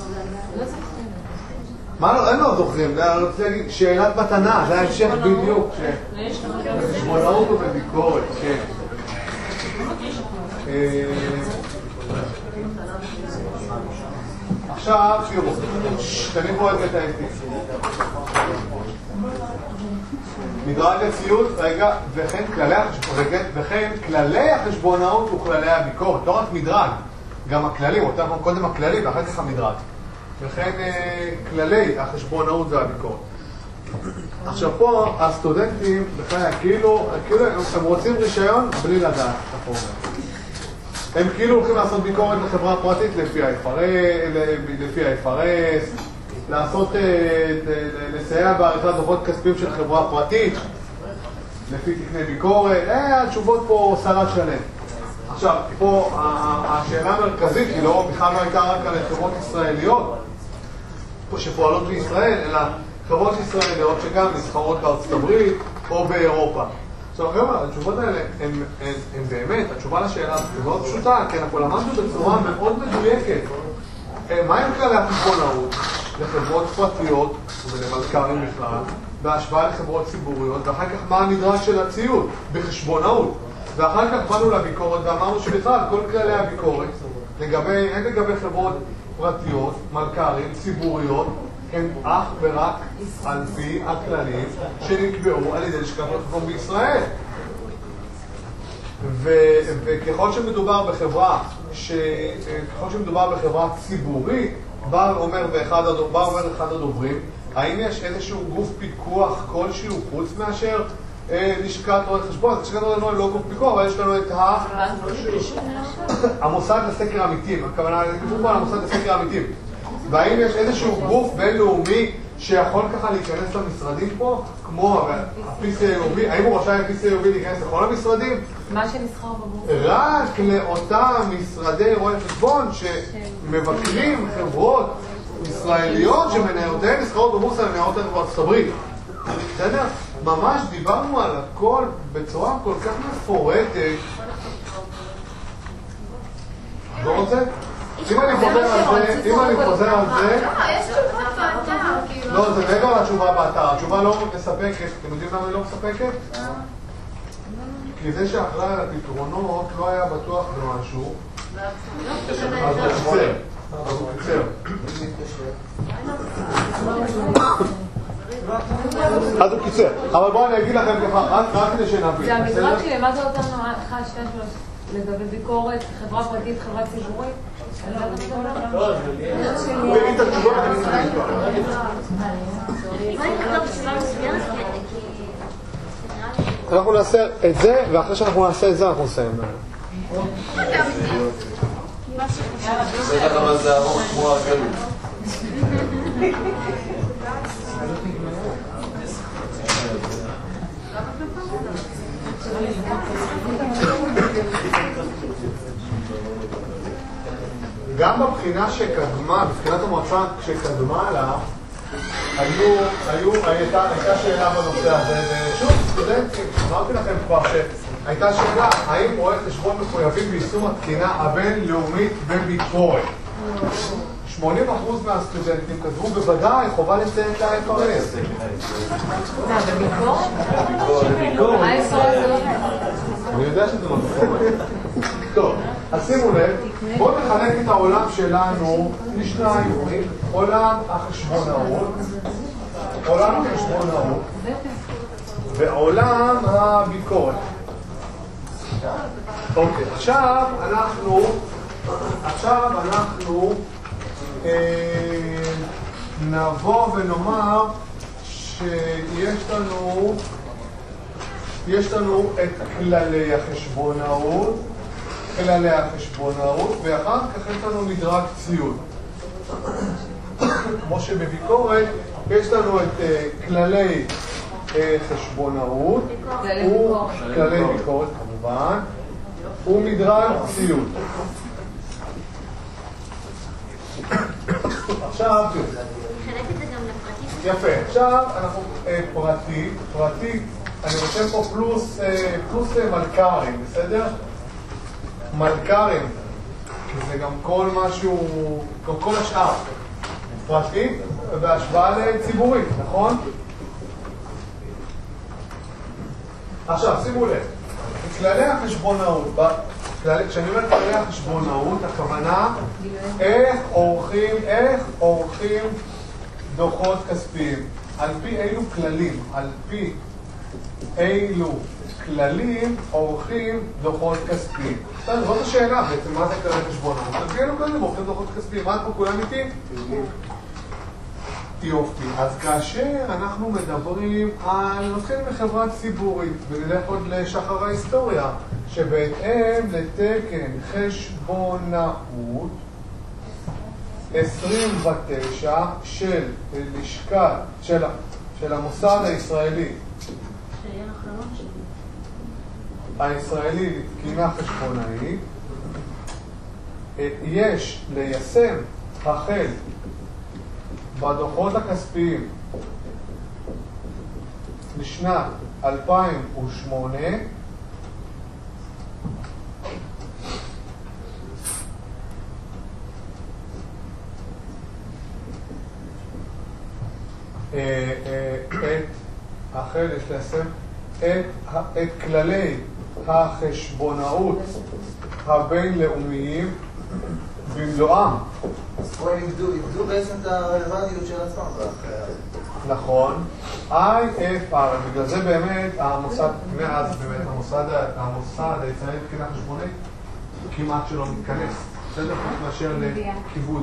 מה לא? אין לו זוכרים, אני רוצה להגיד, שאלת מתנה, זה ההמשך בדיוק, בחשבונאות ובביקורת, כן. עכשיו, תראו, תניחו את האסטיק. מדרג הציות, רגע, וכן כללי החשבונאות וכללי הביקורת, לא רק מדרג, גם הכללים, אותם קודם הכללי ואחר כך המדרג. וכן כללי החשבונאות והביקורת. עכשיו פה הסטודנטים, בכלל, כאילו הם רוצים רישיון בלי לדעת את החומר. הם כאילו הולכים לעשות ביקורת לחברה פרטית לפי ה-FRS, לעשות, לסייע בעריכת דוחות כספיים של חברה פרטית, לפי תקני ביקורת, התשובות פה סלט שלם. עכשיו, פה השאלה המרכזית היא לא, בכלל לא הייתה רק על חברות ישראליות, שפועלות בישראל, אלא חברות ישראליות שגם נסחרות בארצות הברית או באירופה. עכשיו, חבר'ה, התשובות האלה הן באמת, התשובה לשאלה הזאת מאוד פשוטה, כי אנחנו למדנו בצורה מאוד מדויקת. מה הם כללי החשבונאות לחברות פרטיות ולמלכ"רים בכלל, בהשוואה לחברות ציבוריות, ואחר כך מה המדרג של הציות בחשבונאות. ואחר כך באנו לביקורת ואמרנו שבכלל כל כללי הביקורת, הן לגבי חברות פרטיות, מלכ"רים, ציבוריות, הם אך ורק על פי הכללים שנקבעו על ידי לשכת רואי חשבון בישראל. וככל שמדובר בחברה ציבורית, בא אומר אחד הדוברים, האם יש איזשהו גוף פיקוח כלשהו חוץ מאשר לשכת רואי חשבון? לשכת רואי חשבון לא גוף פיקוח, אבל יש לנו את המוסד לסקר עמיתים, הכוונה פה על המוסד לסקר עמיתים. והאם יש איזשהו גוף בינלאומי שיכול ככה להיכנס למשרדים פה, כמו ה-PCAOB, האם הוא רשאי ה-PCAOB להיכנס לכל המשרדים? מה שנסחר בבורסה. רק לאותם משרדי רואי חשבון שמבקרים חברות ישראליות שמניותיהן נסחרות בבורסה למניות בארצות הברית. בסדר? ממש דיברנו על הכל בצורה כל כך מפורטת. לא רוצה? אם אני חוזר על זה... יש תשובות באתר. לא, זה רגע לתשובה באתר. התשובה לא מספקת. אתם יודעים למה היא לא מספקת? כי זה שאחראי על הפתרונות לא היה בטוח במשהו. אז הוא קיצר. אז הוא קיצר. אבל בואו אני אגיד לכם ככה, רק כדי שנבין. זה המדרג שלמד אותנו 1, 2, 3 לגבי ביקורת, חברה פרטית, חברה ציבורית. הוא יגיד את התשובות, אני צריך לתקוע. אנחנו נעשה את זה, ואחרי שאנחנו נעשה את זה, אנחנו נסיים. זה לך מה זה ארוך כמו הגלות. גם בבחינה שקדמה, בבחינת המועצה שקדמה לה, הייתה שאלה בנושא הזה, ושוב, סטודנטים, אמרתי לכם כבר שהייתה שאלה, האם רואי חשבון מחויבים ביישום התקינה הבינלאומית בביקורת? 80% מהסטודנטים כתבו בוודאי חובה לציין את ה-FRS. בביקורת? אני יודע שזה לא ביקורת. טוב, אז שימו לב, בואו נחלק את העולם שלנו לשניים, עולם החשבונאות ועולם הביקורת. אוקיי, עכשיו אנחנו נבוא ונאמר שיש לנו את כללי החשבונאות, ואחר כך יש לנו מדרג ציון. כמו שבביקורת יש לנו את כללי חשבונאות, כללי ביקורת כמובן, ומדרג ציון. עכשיו, יפה, עכשיו אנחנו פרטי, אני רושם פה פלוס מלכ"רים, בסדר? מלכ"רים, זה גם כל משהו, גם כל השאר, פרטי בהשוואה לציבורית, נכון? עכשיו, שימו לב, כללי החשבונאות, כשאני אומר כללי החשבונאות, הכוונה איך עורכים דוחות כספיים, על פי אילו כללים עורכים דוחות כספיים. זאת השאלה בעצם, מה זה כללי חשבונאות? על פי אילו כללים עורכים דוחות כספיים, מה פה כולם איתי? יופי. אז כאשר אנחנו מדברים על נושאים מחברה ציבורית, ונלך עוד לשחר ההיסטוריה, שבהתאם לתקן חשבונאות 29 של המוסד הישראלי לתקינה חשבונאית, יש ליישם החל בדוחות הכספיים לשנת 2008 יש ליישם את כללי החשבונאות הבינלאומיים במלואם. אז פה הם יבדו בעצם את הרלוונטיות של עצמם. נכון. IFR, בגלל זה באמת המוסד, מאז באמת המוסד הישראלי לתקינה חשבונאית כמעט שלא מתכנס. בסדר? מאשר לכיבוד.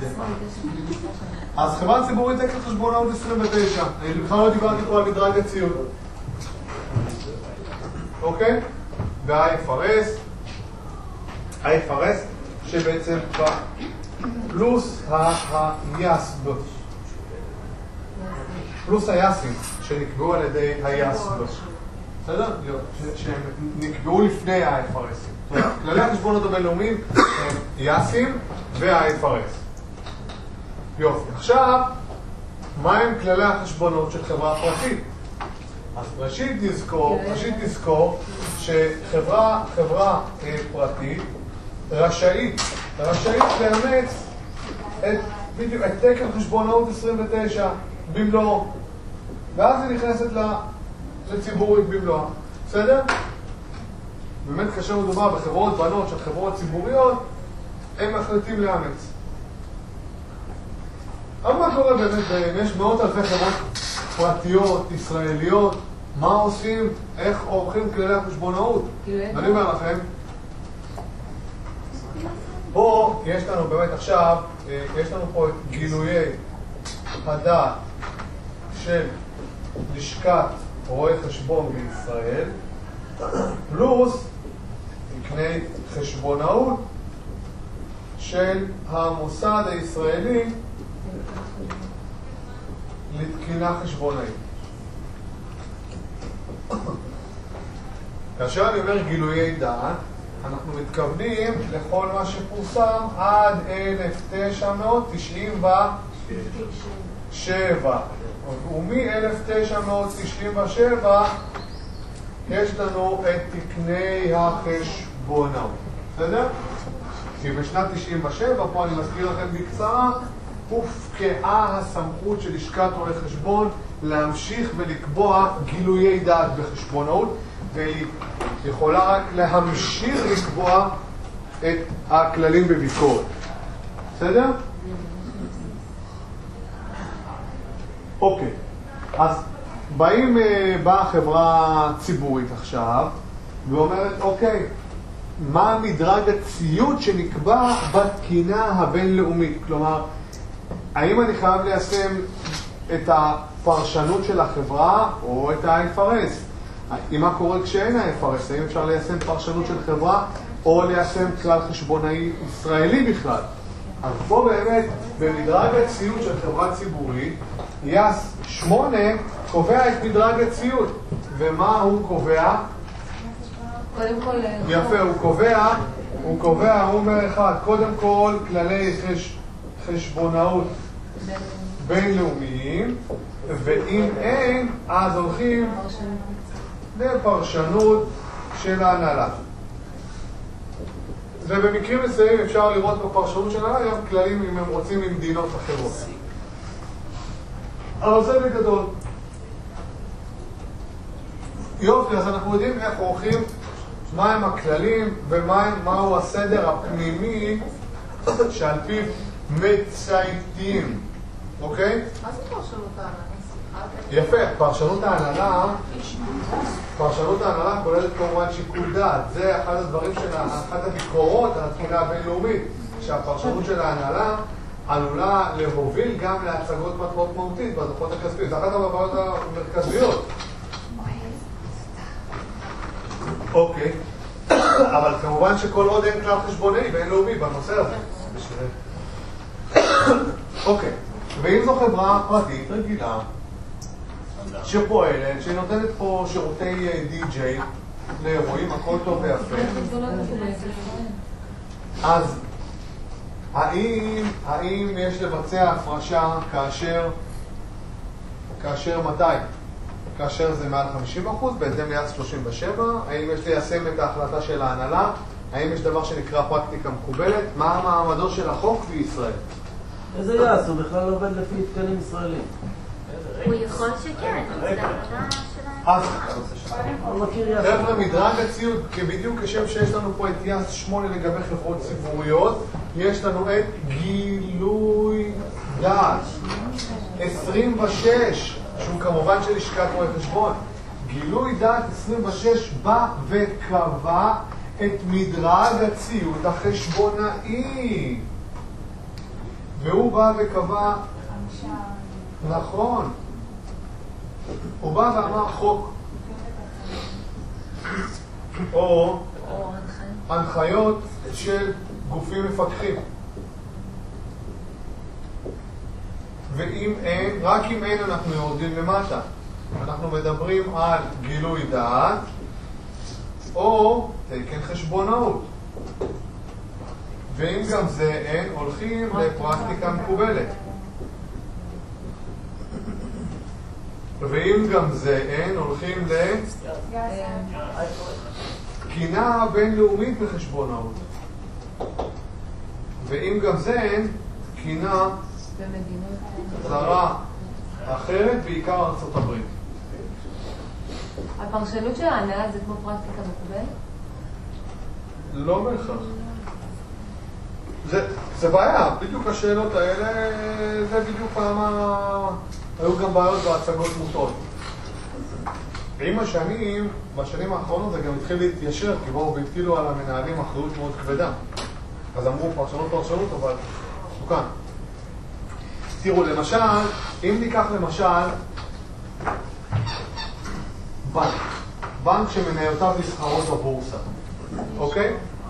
אז חברה ציבורית תקן חשבונאות 29. אני בכלל לא דיברתי פה על מדרג הציון. אוקיי? ו-IFRS שבעצם פלוס היאסב. פלוס היאסים שנקבעו על ידי היאסב. בסדר? שהם נקבעו לפני ה-IFRS. כללי החשבונות הבינלאומיים הם יאסים וה-IFRS. יופי. עכשיו, מה הם כללי החשבונות של חברה פרטית? אז ראשית נזכור שחברה פרטית רשאית לאמץ בדיוק את תקן חשבונאות 29 במלואו, ואז היא נכנסת לציבורית במלואה. בסדר? באמת כאשר מדובר בחברות בנות של חברות ציבוריות, הם מחליטים לאמץ. אבל מה קורה באמת? יש מאות אלפי חברות פרטיות, ישראליות, מה עושים? איך עורכים כללי החשבונאות? אני אומר לכם, פה יש לנו באמת עכשיו, יש לנו פה את גילויי הדעת של לשכת רואי חשבון בישראל, פלוס תקני חשבונאות של המוסד הישראלי לתקינה חשבונאית. כאשר אני אומר גילויי דעת, אנחנו מתכוונים לכל מה שפורסם עד 1997. ומ-1997 יש לנו את תקני החשבונאות. בסדר? כי בשנת 97, פה אני מזכיר לכם בקצרה, הופקעה הסמכות של לשכת רואי חשבון להמשיך ולקבוע גילויי דעת בחשבונאות, והיא יכולה רק להמשיך לקבוע את הכללים בביקורת. בסדר? אוקיי. אז באה חברה ציבורית עכשיו ואומרת, אוקיי, מה מדרג הציות שנקבע בתקינה הבינלאומית? כלומר, האם אני חייב ליישם את הפרשנות של החברה או את ה-IFRS? מה קורה כשאין ה-IFRS? האם אפשר ליישם פרשנות של חברה או ליישם כלל חשבונאי ישראלי בכלל? אז פה באמת, במדרג הציות של חברה ציבורית, יאס 8 קובע את מדרג הציות. ומה הוא קובע? קודם כל... יפה, הוא אומר אחד, קודם כל כללי חשבונאות בינלאומיים, ואם אין, אז הולכים לפרשנות של ההנהלה. ובמקרים מסוימים אפשר לראות בפרשנות של ההנהלה גם כללים אם הם רוצים ממדינות אחרות. אבל זה בגדול. יופי, אז אנחנו יודעים איך עורכים, מהם הכללים ומהו הסדר הפנימי שעל פיו מצייתים. אוקיי? מה זה פרשנות ההנהלה? יפה, פרשנות ההנהלה כוללת כמובן שיקול דעת. זה אחד הדברים אחת הביקורות על התקינה הבינלאומית, שהפרשנות של ההנהלה עלולה להוביל גם להצגות מטרות מהותית בדוחות הכספיים. זה אחת הבעיות המרכזיות. אוקיי. אבל כמובן שכל עוד אין כלל חשבונאי בינלאומי בנושא הזה. אוקיי. ואם זו חברה פרטית רגילה שפועלת, שנותנת פה שירותי די-ג'יי לאירועים, הכל טוב ויפה, אז האם יש לבצע הפרשה כאשר מתי? כאשר זה מעל 50%, בהתאם ליד 37, האם יש ליישם את ההחלטה של ההנהלה? האם יש דבר שנקרא פרקטיקה מקובלת? מה המעמדו של החוק בישראל? איזה יעש? הוא בכלל לא עובד לפי תקנים ישראלים. הוא יכול שכן, זה עבודה שלהם. אז חבר'ה, מדרג הציוד, בדיוק כשם שיש לנו פה את יס 8 לגבי חברות ציבוריות, יש לנו את גילוי דעת 26, שהוא כמובן של לשכת רואי חשבון. גילוי דעת 26 בא וקבע את מדרג הציוד החשבונאי. והוא בא וקבע, נכון, הוא בא ואמר חוק או הנחיות של גופים מפקחים. ואם אין, רק אם אין אנחנו יורדים למטה. אנחנו מדברים על גילוי דעת או תקן חשבונאות. ואם גם זה אין, הולכים לפרקטיקה מקובלת. ואם גם זה אין, הולכים לתקינה בינלאומית בחשבונאות. ואם גם זה אין, תקינה זרה אחרת, בעיקר ארצות הברית. הפרשנות של ההנהלה זה כמו פרקטיקה מקובלת? לא בהכרח. זה בעיה, בדיוק השאלות האלה, זה בדיוק פעמה, היו גם בעיות בהצגות מוטות. ועם השנים, בשנים האחרונות זה גם התחיל להתיישר, כי בואו והטילו על המנהלים אחריות מאוד כבדה. אז אמרו פרשנות, אבל סוכן. תראו, למשל, אם ניקח למשל בנק שמניותיו נסחרות בבורסה, אוקיי?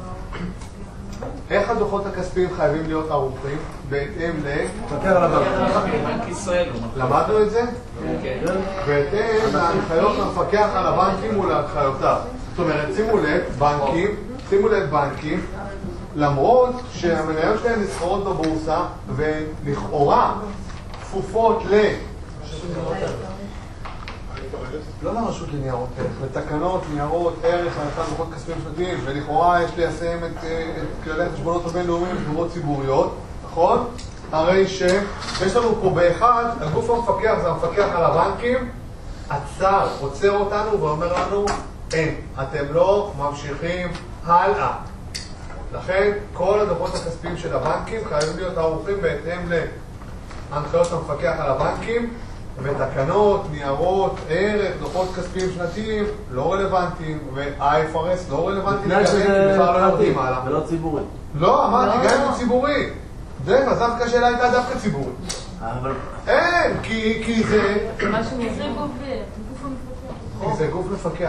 איך הדוחות הכספיים חייבים להיות ערוכים? בהתאם בנק ישראל. למדנו את זה? בהתאם להנחיות המפקח על הבנקים ולהנחיותיו. זאת אומרת, שימו לב בנקים, למרות שהמניות שלהם נסחרות בבורסה ולכאורה כפופות לא לרשות לניירות ערך, לתקנות ניירות ערך להנחת דוחות כספיים שנתיים, ולכאורה יש ליישם את כללי החשבונות הבינלאומיים בחברות ציבוריות, נכון? הרי שיש לנו פה באחד, הגוף המפקח זה המפקח על הבנקים, עצר, עוצר אותנו ואומר לנו, אין, אתם לא ממשיכים הלאה. לכן כל הדוחות הכספיים של הבנקים חייבים להיות ערוכים בהתאם להנחיות המפקח על הבנקים, ותקנות, ניירות, ערך, דוחות כספיים שנתיים לא רלוונטיים, ו-IFRS לא רלוונטיים, בגלל שזה פרטי הלאה. ולא ציבורי. לא, אמרתי, גם זה ציבורי. זה, אז דווקא השאלה הייתה דווקא ציבורי. אין, כי זה... כי זה גוף מפקח.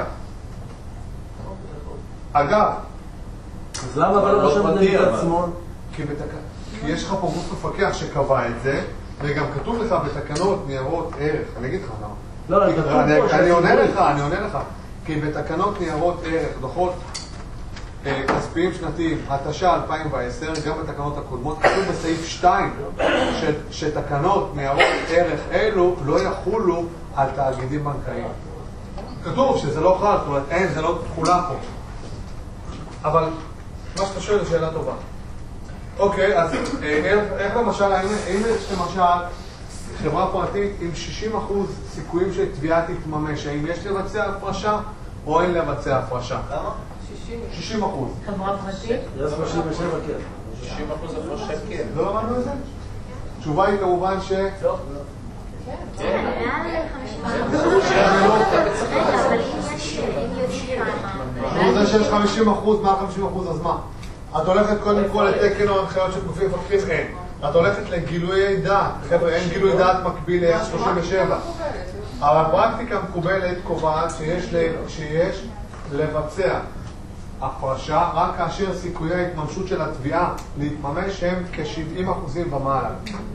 אגב, אז למה אבל לא חושב את זה מצד שמאל? כי יש לך פה גוף מפקח שקבע את זה, וגם כתוב לך בתקנות ניירות ערך. אני אגיד לך למה. אני עונה לך. כי בתקנות ניירות ערך, דוחות כספיים שנתיים, התש"ע 2010, גם בתקנות הקודמות, כתוב בסעיף 2 שתקנות ניירות ערך אלו לא יחולו על תאגידים בנקאיים. כתוב שזה לא חל, זאת אומרת, אין, זה לא תחולה פה. אבל מה שאתה שואל זו שאלה טובה. אוקיי, אז איך למשל, האם יש למשל חברה פרטית עם 60% סיכויים שתביעה תתממש, האם יש לבצע הפרשה או אין לבצע הפרשה? למה? 60%. חברה פרטית? יש 37, כן. 60% הפרשה, כן. לא למדנו את זה? התשובה היא כמובן ש... לא. כן, מעל 50%. רגע, אבל אם יודעים כמה... זה שיש 50%, מעל 50%, אז מה? את הולכת קודם כל לתקן או הנחיות של גופים מפקחים? אין. את הולכת לגילויי דעת. חבר'ה, אין גילוי דעת מקביל ל-37. אבל הפרקטיקה מקובלת קובעת שיש לבצע הפרשה רק כאשר סיכויי ההתממשות של התביעה להתממש הם כ-70% במעלה.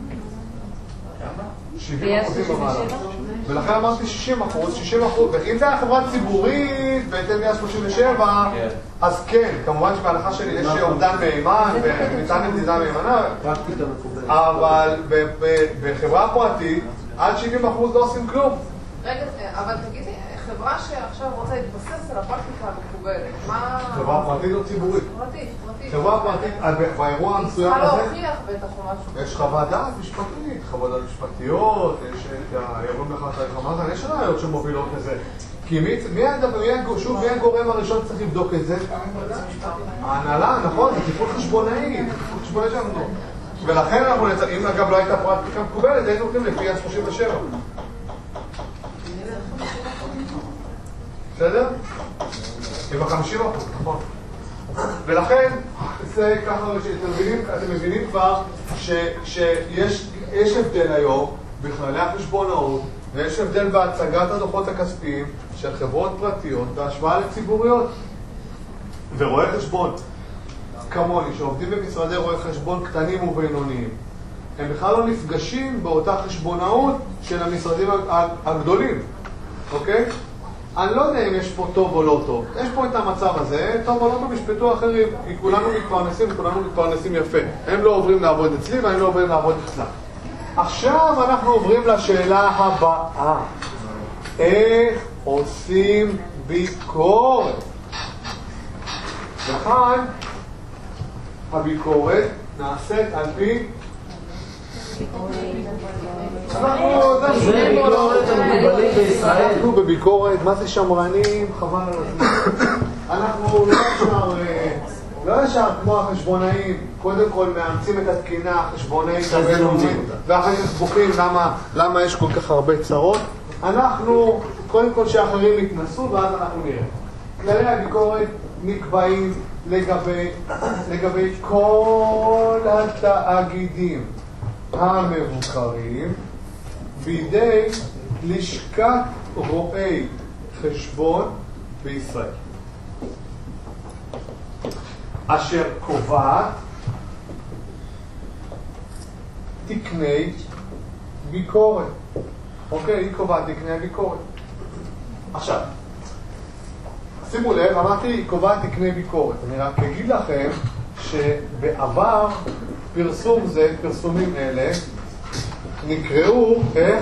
70% במעלה. ולכן אמרתי 60%, ואם זה היה חברה ציבורית בהתאם ל-37, אז כן, כמובן שבהלכה שלי יש אומדן מהימן וניתן למדידה מהימנה, אבל בחברה פרטית עד 70% לא עושים כלום. רגע, אבל תגידי, חברה שעכשיו רוצה להתבסס על הפרקטיקה המקובלת, מה... חברה פרטית או ציבורית? פרטית. חברה פרטית, באירוע המסוים הזה... צריכה להוכיח בטח או משהו. יש חוות דעת משפטית, חוות דעת משפטיות, יש את האירועים בכלל תהליך המאזן, יש ראיות שמובילות לזה. כי מי הגורם הראשון שצריך לבדוק את זה? ההנהלה, נכון, זה טיפול חשבונאי, שלנו. ולכן אנחנו אם אגב לא הייתה פרקטיקה מקובלת, היינו הולכים לפי יד 37. בסדר? עם ה-50%, נכון. ולכן, זה ככה, אתם מבינים כבר שיש הבדל היום בכללי החשבונאות, ויש הבדל בהצגת הדוחות הכספיים של חברות פרטיות בהשוואה לציבוריות. ורואי חשבון כמוני, שעובדים במשרדי רואי חשבון קטנים ובינוניים, הם בכלל לא נפגשים באותה חשבונאות של המשרדים הגדולים, אוקיי? אני לא יודע אם יש פה טוב או לא טוב. יש פה את המצב הזה, טוב או לא טוב, משפטו אחרים, כי כולנו מתפרנסים יפה. הם לא עוברים לעבוד אצלי והם לא עוברים לעבוד אצלם. עכשיו אנחנו עוברים לשאלה הבאה. איך עושים ביקורת? וכאן הביקורת נעשית על פי... אנחנו בביקורת, מה זה שמרנים? חבל על הזמן. אנחנו לא ישר כמו החשבונאים, קודם כל מאמצים את התקינה החשבונאית הבינלאומית, ואחר כך בוכים למה יש כל כך הרבה צרות. אנחנו, קודם כל שאחרים יתנסו, ואז אנחנו נראה. כללי הביקורת נקבעים לגבי כל התאגידים המבוקרים בידי לשכת רואי חשבון בישראל, אשר קובעת תקני ביקורת. אוקיי, היא קובעת תקני ביקורת. עכשיו, שימו לב, אמרתי, היא קובעת תקני ביקורת. אני רק אגיד לכם שבעבר פרסומים אלה נקראו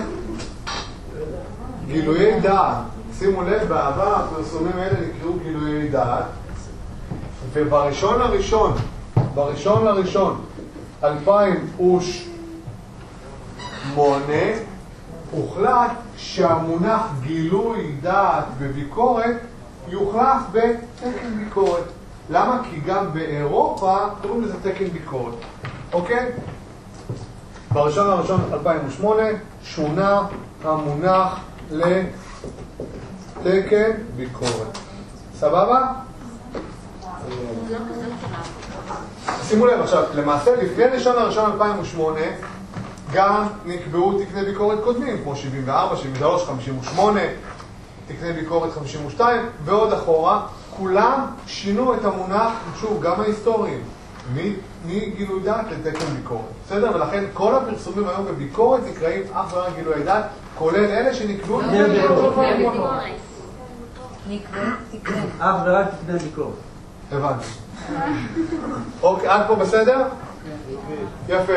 גילויי דעת. שימו לב, בעבר הפרסומים האלה נקראו גילויי דעת, ובראשון לראשון 2008 הוחלט שהמונח גילוי דעת בביקורת יוחלף בתקן ביקורת. למה? כי גם באירופה קוראים לזה תקן ביקורת. אוקיי? בראשון לראשון 2008 שונה המונח לתקן ביקורת. סבבה? שימו לב עכשיו, למעשה לפני ראשון לראשון 2008 גם נקבעו תקני ביקורת קודמים, כמו 74, 73, 58, תקני ביקורת 52, ועוד אחורה, כולם שינו את המונח, שוב, גם ההיסטוריים, מגילוי דעת לתקן ביקורת. בסדר? ולכן כל הפרסומים היום בביקורת נקראים אך ורק גילוי דעת, כולל אלה שנקבעו תקני ביקורת. אך ורק תקני ביקורת. הבנתי. אוקיי, עד פה בסדר? יפה.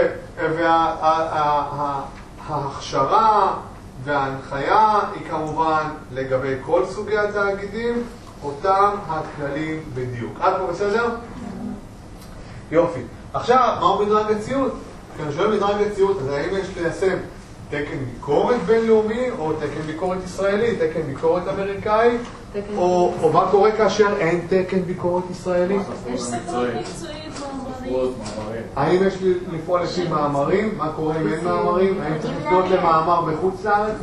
וההכשרה וההנחיה היא כמובן לגבי כל סוגי התאגידים, אותם הכללים בדיוק. עד פה בסדר? יופי. עכשיו, מהו מדרג הציות? כשאני שואל מדרג הציות, אז האם יש ליישם תקן ביקורת בינלאומי או תקן ביקורת ישראלי, תקן ביקורת אמריקאי, או מה קורה כאשר אין תקן ביקורת ישראלי? יש ספרות מקצועית מאמרים. האם יש לפעול לפי מאמרים? מה קורה אם אין מאמרים? האם צריך לפנות למאמר בחוץ לארץ?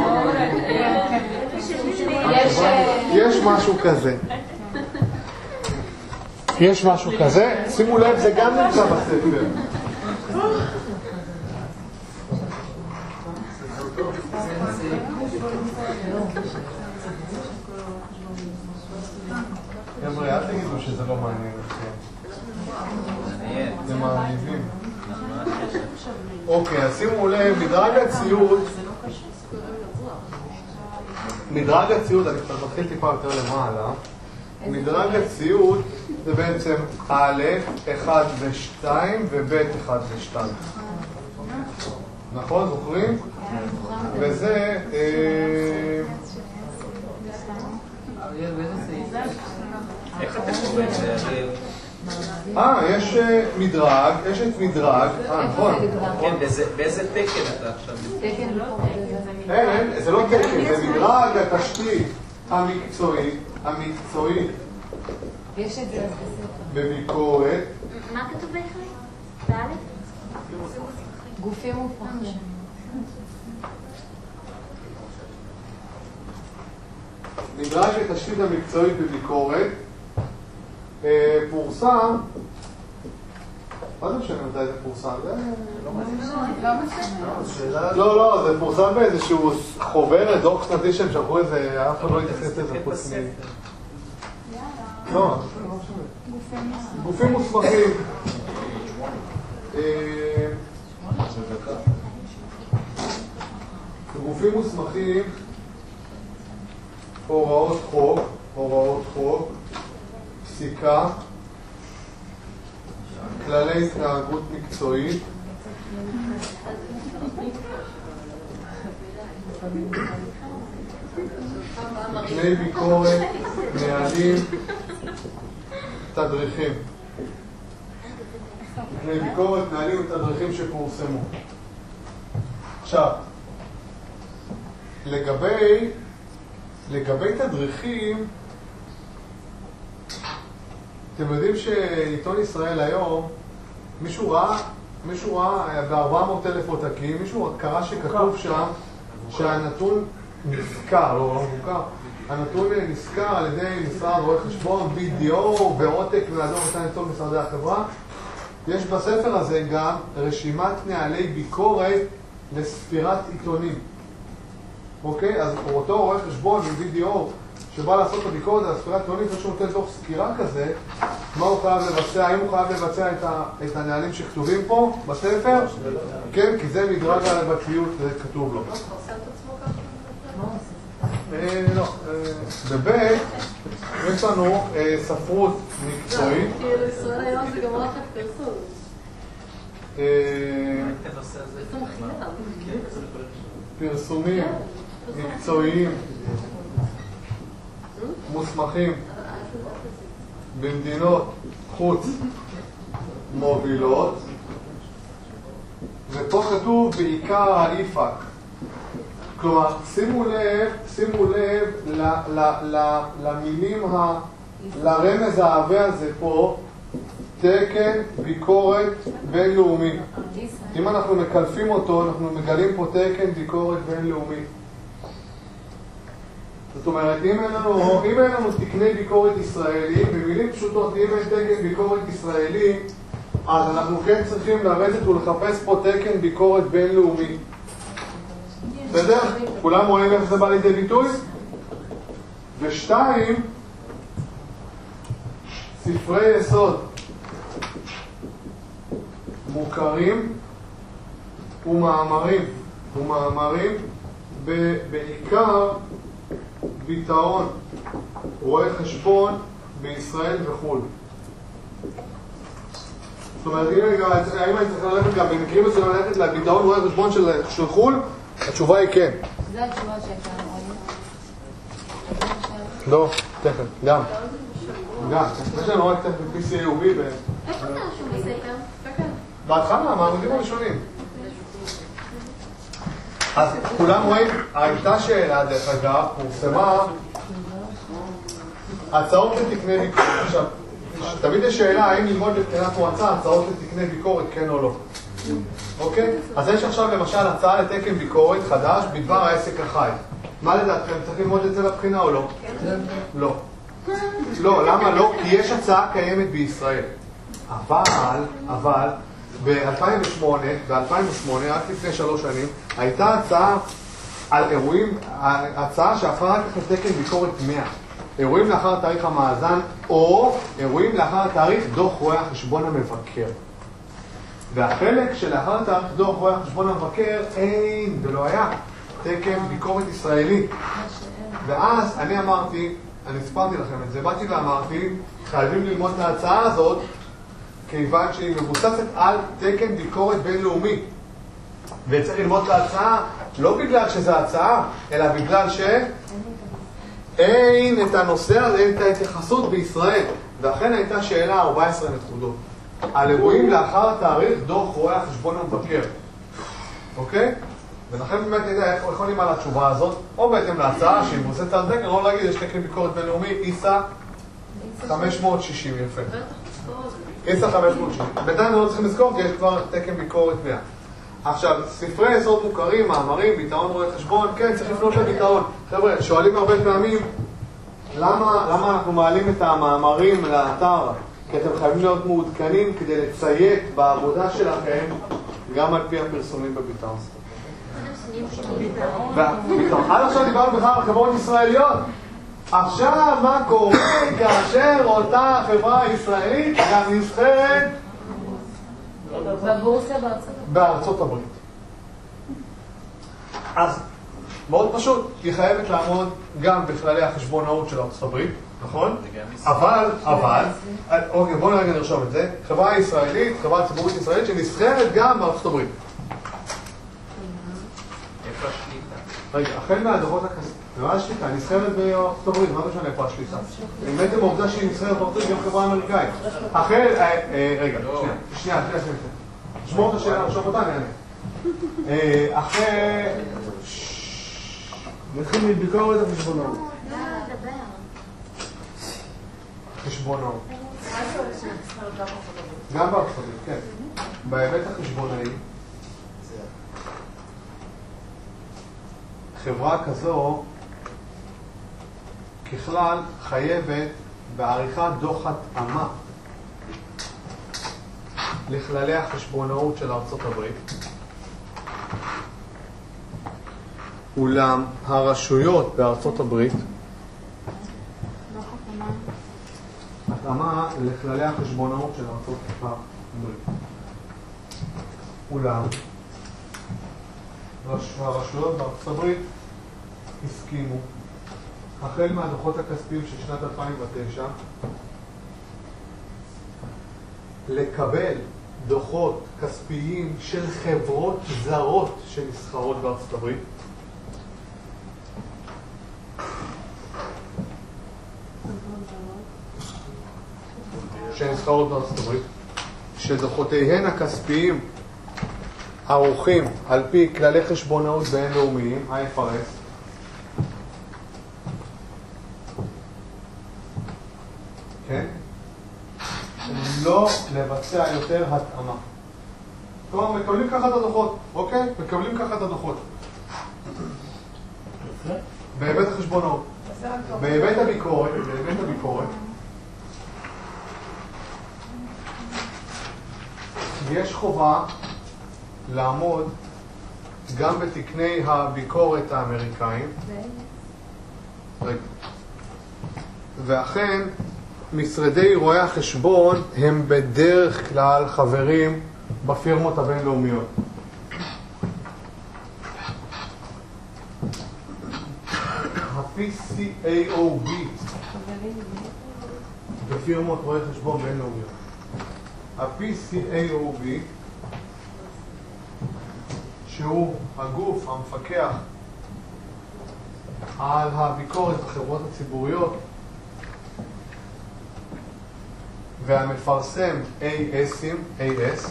יש משהו כזה. יש משהו כזה. שימו לב, זה גם נמצא בספר. חבר'ה, אל תגידו שזה לא מעניין אתכם. זה מעניינים. אוקיי, אז שימו לב, מדרג הציוד, אני כבר מתחיל טיפה יותר למעלה. מדרג הציוד זה בעצם א', 1 ו-2 וב' 1 ו-2. נכון, זוכרים? וזה ביקורת, יש מדרג, יש את מדרג, נכון. כן, באיזה תקן אתה עכשיו? תקן לא אין, זה לא תקן, זה מדרג התשתית המקצועית. יש את זה בביקורת. מה כתוב בעברית? באלף? גופים מופרכים. מדרג התשתית המקצועית בביקורת פורסם, מה זה משנה מתי זה פורסם? לא, זה פורסם באיזשהו חוברת, דוח שנתי שהם שלחו איזה, אף אחד לא התייחס לזה חוץ מ... לא, גופים מוסמכים. גופים מוסמכים, הוראות חוק, פסיקה, כללי התנהגות מקצועית, תקני ביקורת, נהלים, תדריכים. תקני ביקורת, נהלים ותדריכים שפורסמו. עכשיו, לגבי תדריכים, אתם יודעים שעיתון ישראל היום, מישהו ראה ב-400,000 עותקים, מישהו קרא שכתוב שם שהנתון נזכר, לא מוכר, הנתון נזכר על ידי משרד רואי חשבון, BDO ועותק והדור נתן לטוב משרדי החברה. יש בספר הזה גם רשימת נהלי ביקורת לספירת עיתונים. אוקיי? אז אותו רואה חשבון מ-BDO שבא לעשות את הביקורת על הספירת עיתונים, כשהוא נותן דוח סקירה כזה, מה הוא חייב לבצע? האם הוא חייב לבצע את הנהלים שכתובים פה בספר? כן, כי זה מדרג הלבציות, זה כתוב לו. לא. בבית יש לנו ספרות מקצועית. ישראל היום זה גם רק פרסום. פרסומים מקצועיים מוסמכים במדינות חוץ מובילות, ופה כתוב בעיקר האיפאק. כלומר, שימו לב למילים, לרמז העבה הזה פה, תקן ביקורת בינלאומי. אם אנחנו מקלפים אותו, אנחנו מגלים פה תקן ביקורת בינלאומי. זאת אומרת, אם אין לנו תקני ביקורת ישראלי, במילים פשוטות, אם אין תקן ביקורת ישראלי, אז אנחנו כן צריכים לרדת ולחפש פה תקן ביקורת בינלאומי. בסדר? כולם רואים איך זה בא לידי ביטוי? ושתיים, ספרי יסוד מוכרים ומאמרים בעיקר ביטאון רואי חשבון בישראל וחו"ל. זאת אומרת, האם אני צריך ללכת גם במקרים מסוימים ללכת לביטאון רואי חשבון של חו"ל? התשובה היא כן. זה התשובה שהייתה לא, תכף, גם. יש לנו רק תכף PCAUB איפה זה רשום בספר? בהתחלה, מהעמודים הראשונים. אז כולם רואים, הייתה שאלה דרך אגב, פורסמה הצעות לתקני ביקורת. עכשיו, תמיד יש שאלה האם ללמוד לבחינת מועצה הצעות לתקני ביקורת, כן או לא. אוקיי? אז יש עכשיו למשל הצעה לתקן ביקורת חדש בדבר העסק החי. מה לדעתכם? צריך ללמוד את זה לבחינה או לא? לא. לא, למה לא? כי יש הצעה קיימת בישראל. אבל ב-2008, רק לפני 3 שנים, הייתה הצעה על אירועים, הצעה שהפכה רק לתקן ביקורת 100. אירועים לאחר תאריך המאזן, או אירועים לאחר תאריך דוח רואי החשבון המבקר. והחלק שלאחר תאריך דוח רואי החשבון המבקר, אין, ולא היה, תקן ביקורת ישראלי. ואז אני אמרתי, אני הסברתי לכם את זה, באתי ואמרתי, חייבים ללמוד את ההצעה הזאת, כיוון שהיא מבוססת על תקן ביקורת בינלאומי. וצריך ללמוד את ההצעה, לא בגלל שזה הצעה, אלא בגלל שאין את הנושא הזה, אין את ההתייחסות בישראל. ואכן הייתה שאלה 14 נקודות. על אירועים לאחר התאריך דוח רואה החשבון המבקר. אוקיי? ולכן באמת נדע איך עונים על התשובה הזאת, או בהתאם להצעה שהיא מבוססת על תקן, או להגיד, יש תקן ביקורת בינלאומי, איסה 560, יפה. איסה 560. בינתיים לא צריכים לזכור, כי יש כבר תקן ביקורת 100. עכשיו, ספרי יסוד מוכרים, מאמרים, ביטאון רואה חשבון, כן, צריך לפנות לביטאון. חבר'ה, שואלים הרבה פעמים, למה אנחנו מעלים את המאמרים לאתר? כי אתם חייבים להיות מעודכנים כדי לציית בעבודה שלכם, גם על פי הפרסומים בביטאון. עד עכשיו דיברנו בכלל על חברות ישראליות. עכשיו מה קורה כאשר אותה חברה ישראלית גם נסחרת בבורסה בארצות הברית? אז מאוד פשוט, היא חייבת לעמוד גם בכללי החשבונאות של ארצות הברית, נכון? אבל, אוקיי, בואו נרגע נרשום את זה. חברה ישראלית, חברה ציבורית ישראלית שנסחרת גם בארצות הברית. איפה השליטה? רגע, החל מהדוחות הכספיים, מה השליטה? נסחרת בארצות הברית, מה זה משנה איפה השליטה? באמת זה בעובדה שהיא נסחרת בארצות הברית גם חברה אמריקאית. רגע, שנייה. תשמור את השאלה, נרשום אותה, נענה. נתחיל מביקורת החשבונאות. חשבונאות. גם בארצות הברית, כן. בהיבט החשבונאי, חברה כזו ככלל חייבת בעריכת דוח התאמה לכללי החשבונאות של ארצות הברית. אולם הרשויות בארצות הברית התאמה לכללי החשבונאות של ארצות הברית. אולם הרשויות בארצות הברית הסכימו החל מהדוחות הכספיים של שנת 2009 לקבל דוחות כספיים של חברות זרות שנסחרות בארצות הברית. שנסחרות בארצות הברית, שדוחותיהן הכספיים ערוכים על פי כללי חשבונאות בינלאומיים, IFRS, כן? לא לבצע יותר התאמה. כלומר, מקבלים ככה את הדוחות, אוקיי? מקבלים ככה את הדוחות. בהיבט החשבונאות. בהיבט הביקורת, יש חובה לעמוד גם בתקני הביקורת האמריקאים. ואכן, משרדי רואי החשבון הם בדרך כלל חברים בפירמות הבינלאומיות. ה-PCAOB בפירמות רואי חשבון בינלאומיות. ה-PCAOB שהוא הגוף המפקח על הביקורת בחברות הציבוריות והמפרסם AS,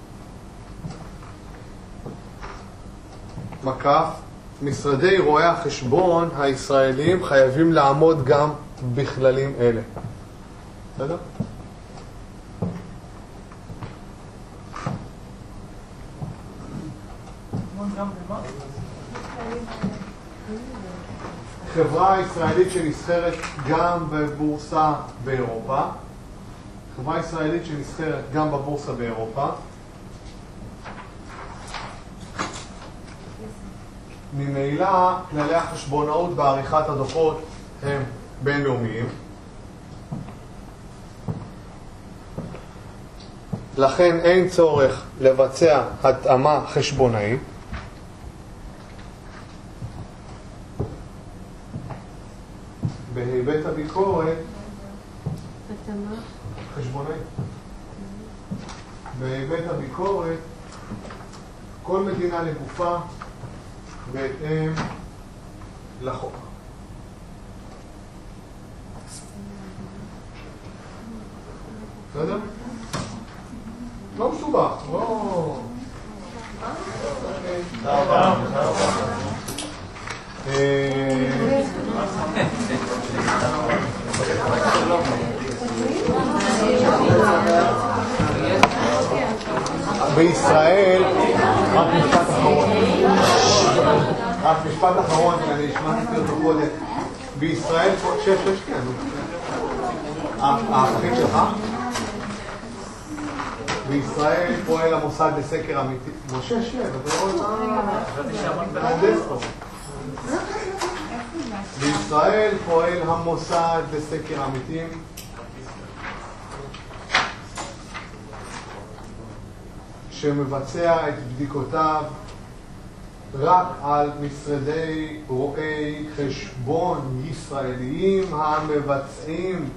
מקף, משרדי רואי החשבון הישראלים חייבים לעמוד גם בכללים אלה. בסדר? חברה ישראלית שנסחרת גם בבורסה באירופה, חברה ישראלית שנסחרת גם בבורסה באירופה, ממילא כללי החשבונאות בעריכת הדוחות הם בינלאומיים, לכן אין צורך לבצע התאמה חשבונאית. בהיבט הביקורת חשבונאית. בהיבט הביקורת כל מדינה לגופה בהתאם לחוק. בסדר? לא מסובך, לא... בישראל, רק משפט אחרון, אני השמעתי אותו קודם. בישראל, שש, כן. האחים שלך? בישראל פועל המוסד לסקר אמיתי. משה, אתה רואה את המהנדס פה. בישראל פועל המוסד לסקר עמיתים שמבצע את בדיקותיו רק על משרדי רואי חשבון ישראליים המבצעים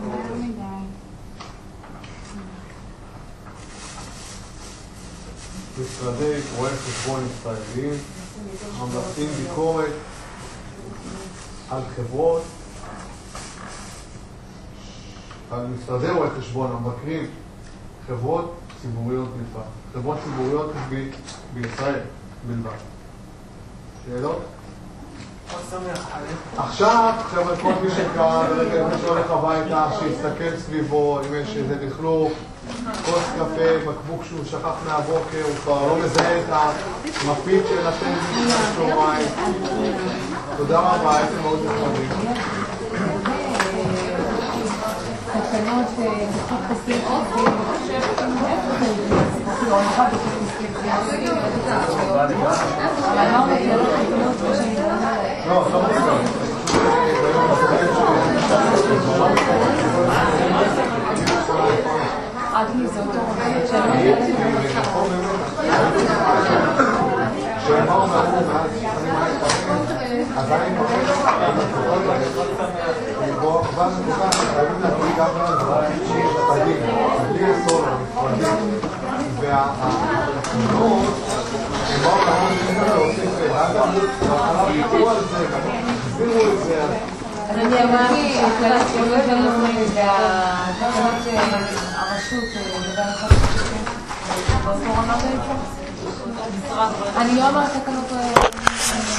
משרדי רואי חשבון ישראליים המבצעים ביקורת על חברות, על משרדי רואי חשבון המבקרים חברות ציבוריות בלבד. חברות ציבוריות בישראל בלבד. שאלות? עכשיו, חבר'ה, כל מי שכאן, ברגע מי שהולך הביתה, שיסתכל סביבו, אם יש איזה לכלוך, כוס קפה, בקבוק שהוא שכח מהבוקר, הוא כבר לא מזהה את המפית של הטלוויזיה בצהריים. תודה רבה, הייתם מאוד נכונים. תקנות בחוק כספים אז אני חושב בואו כבר נקודם חייבים להביא גם לדברים שיש בלי הסול המפרדים והתמונות הם באו להגיד להוסיף ואגב בהתחלה ביטו על זה הסבירו את זה אז אני אמרתי שכללת שירות בינלאומי והתקנות שהרשות לדבר לחוק באותו רמה בעצם אני לא אמרת תקנות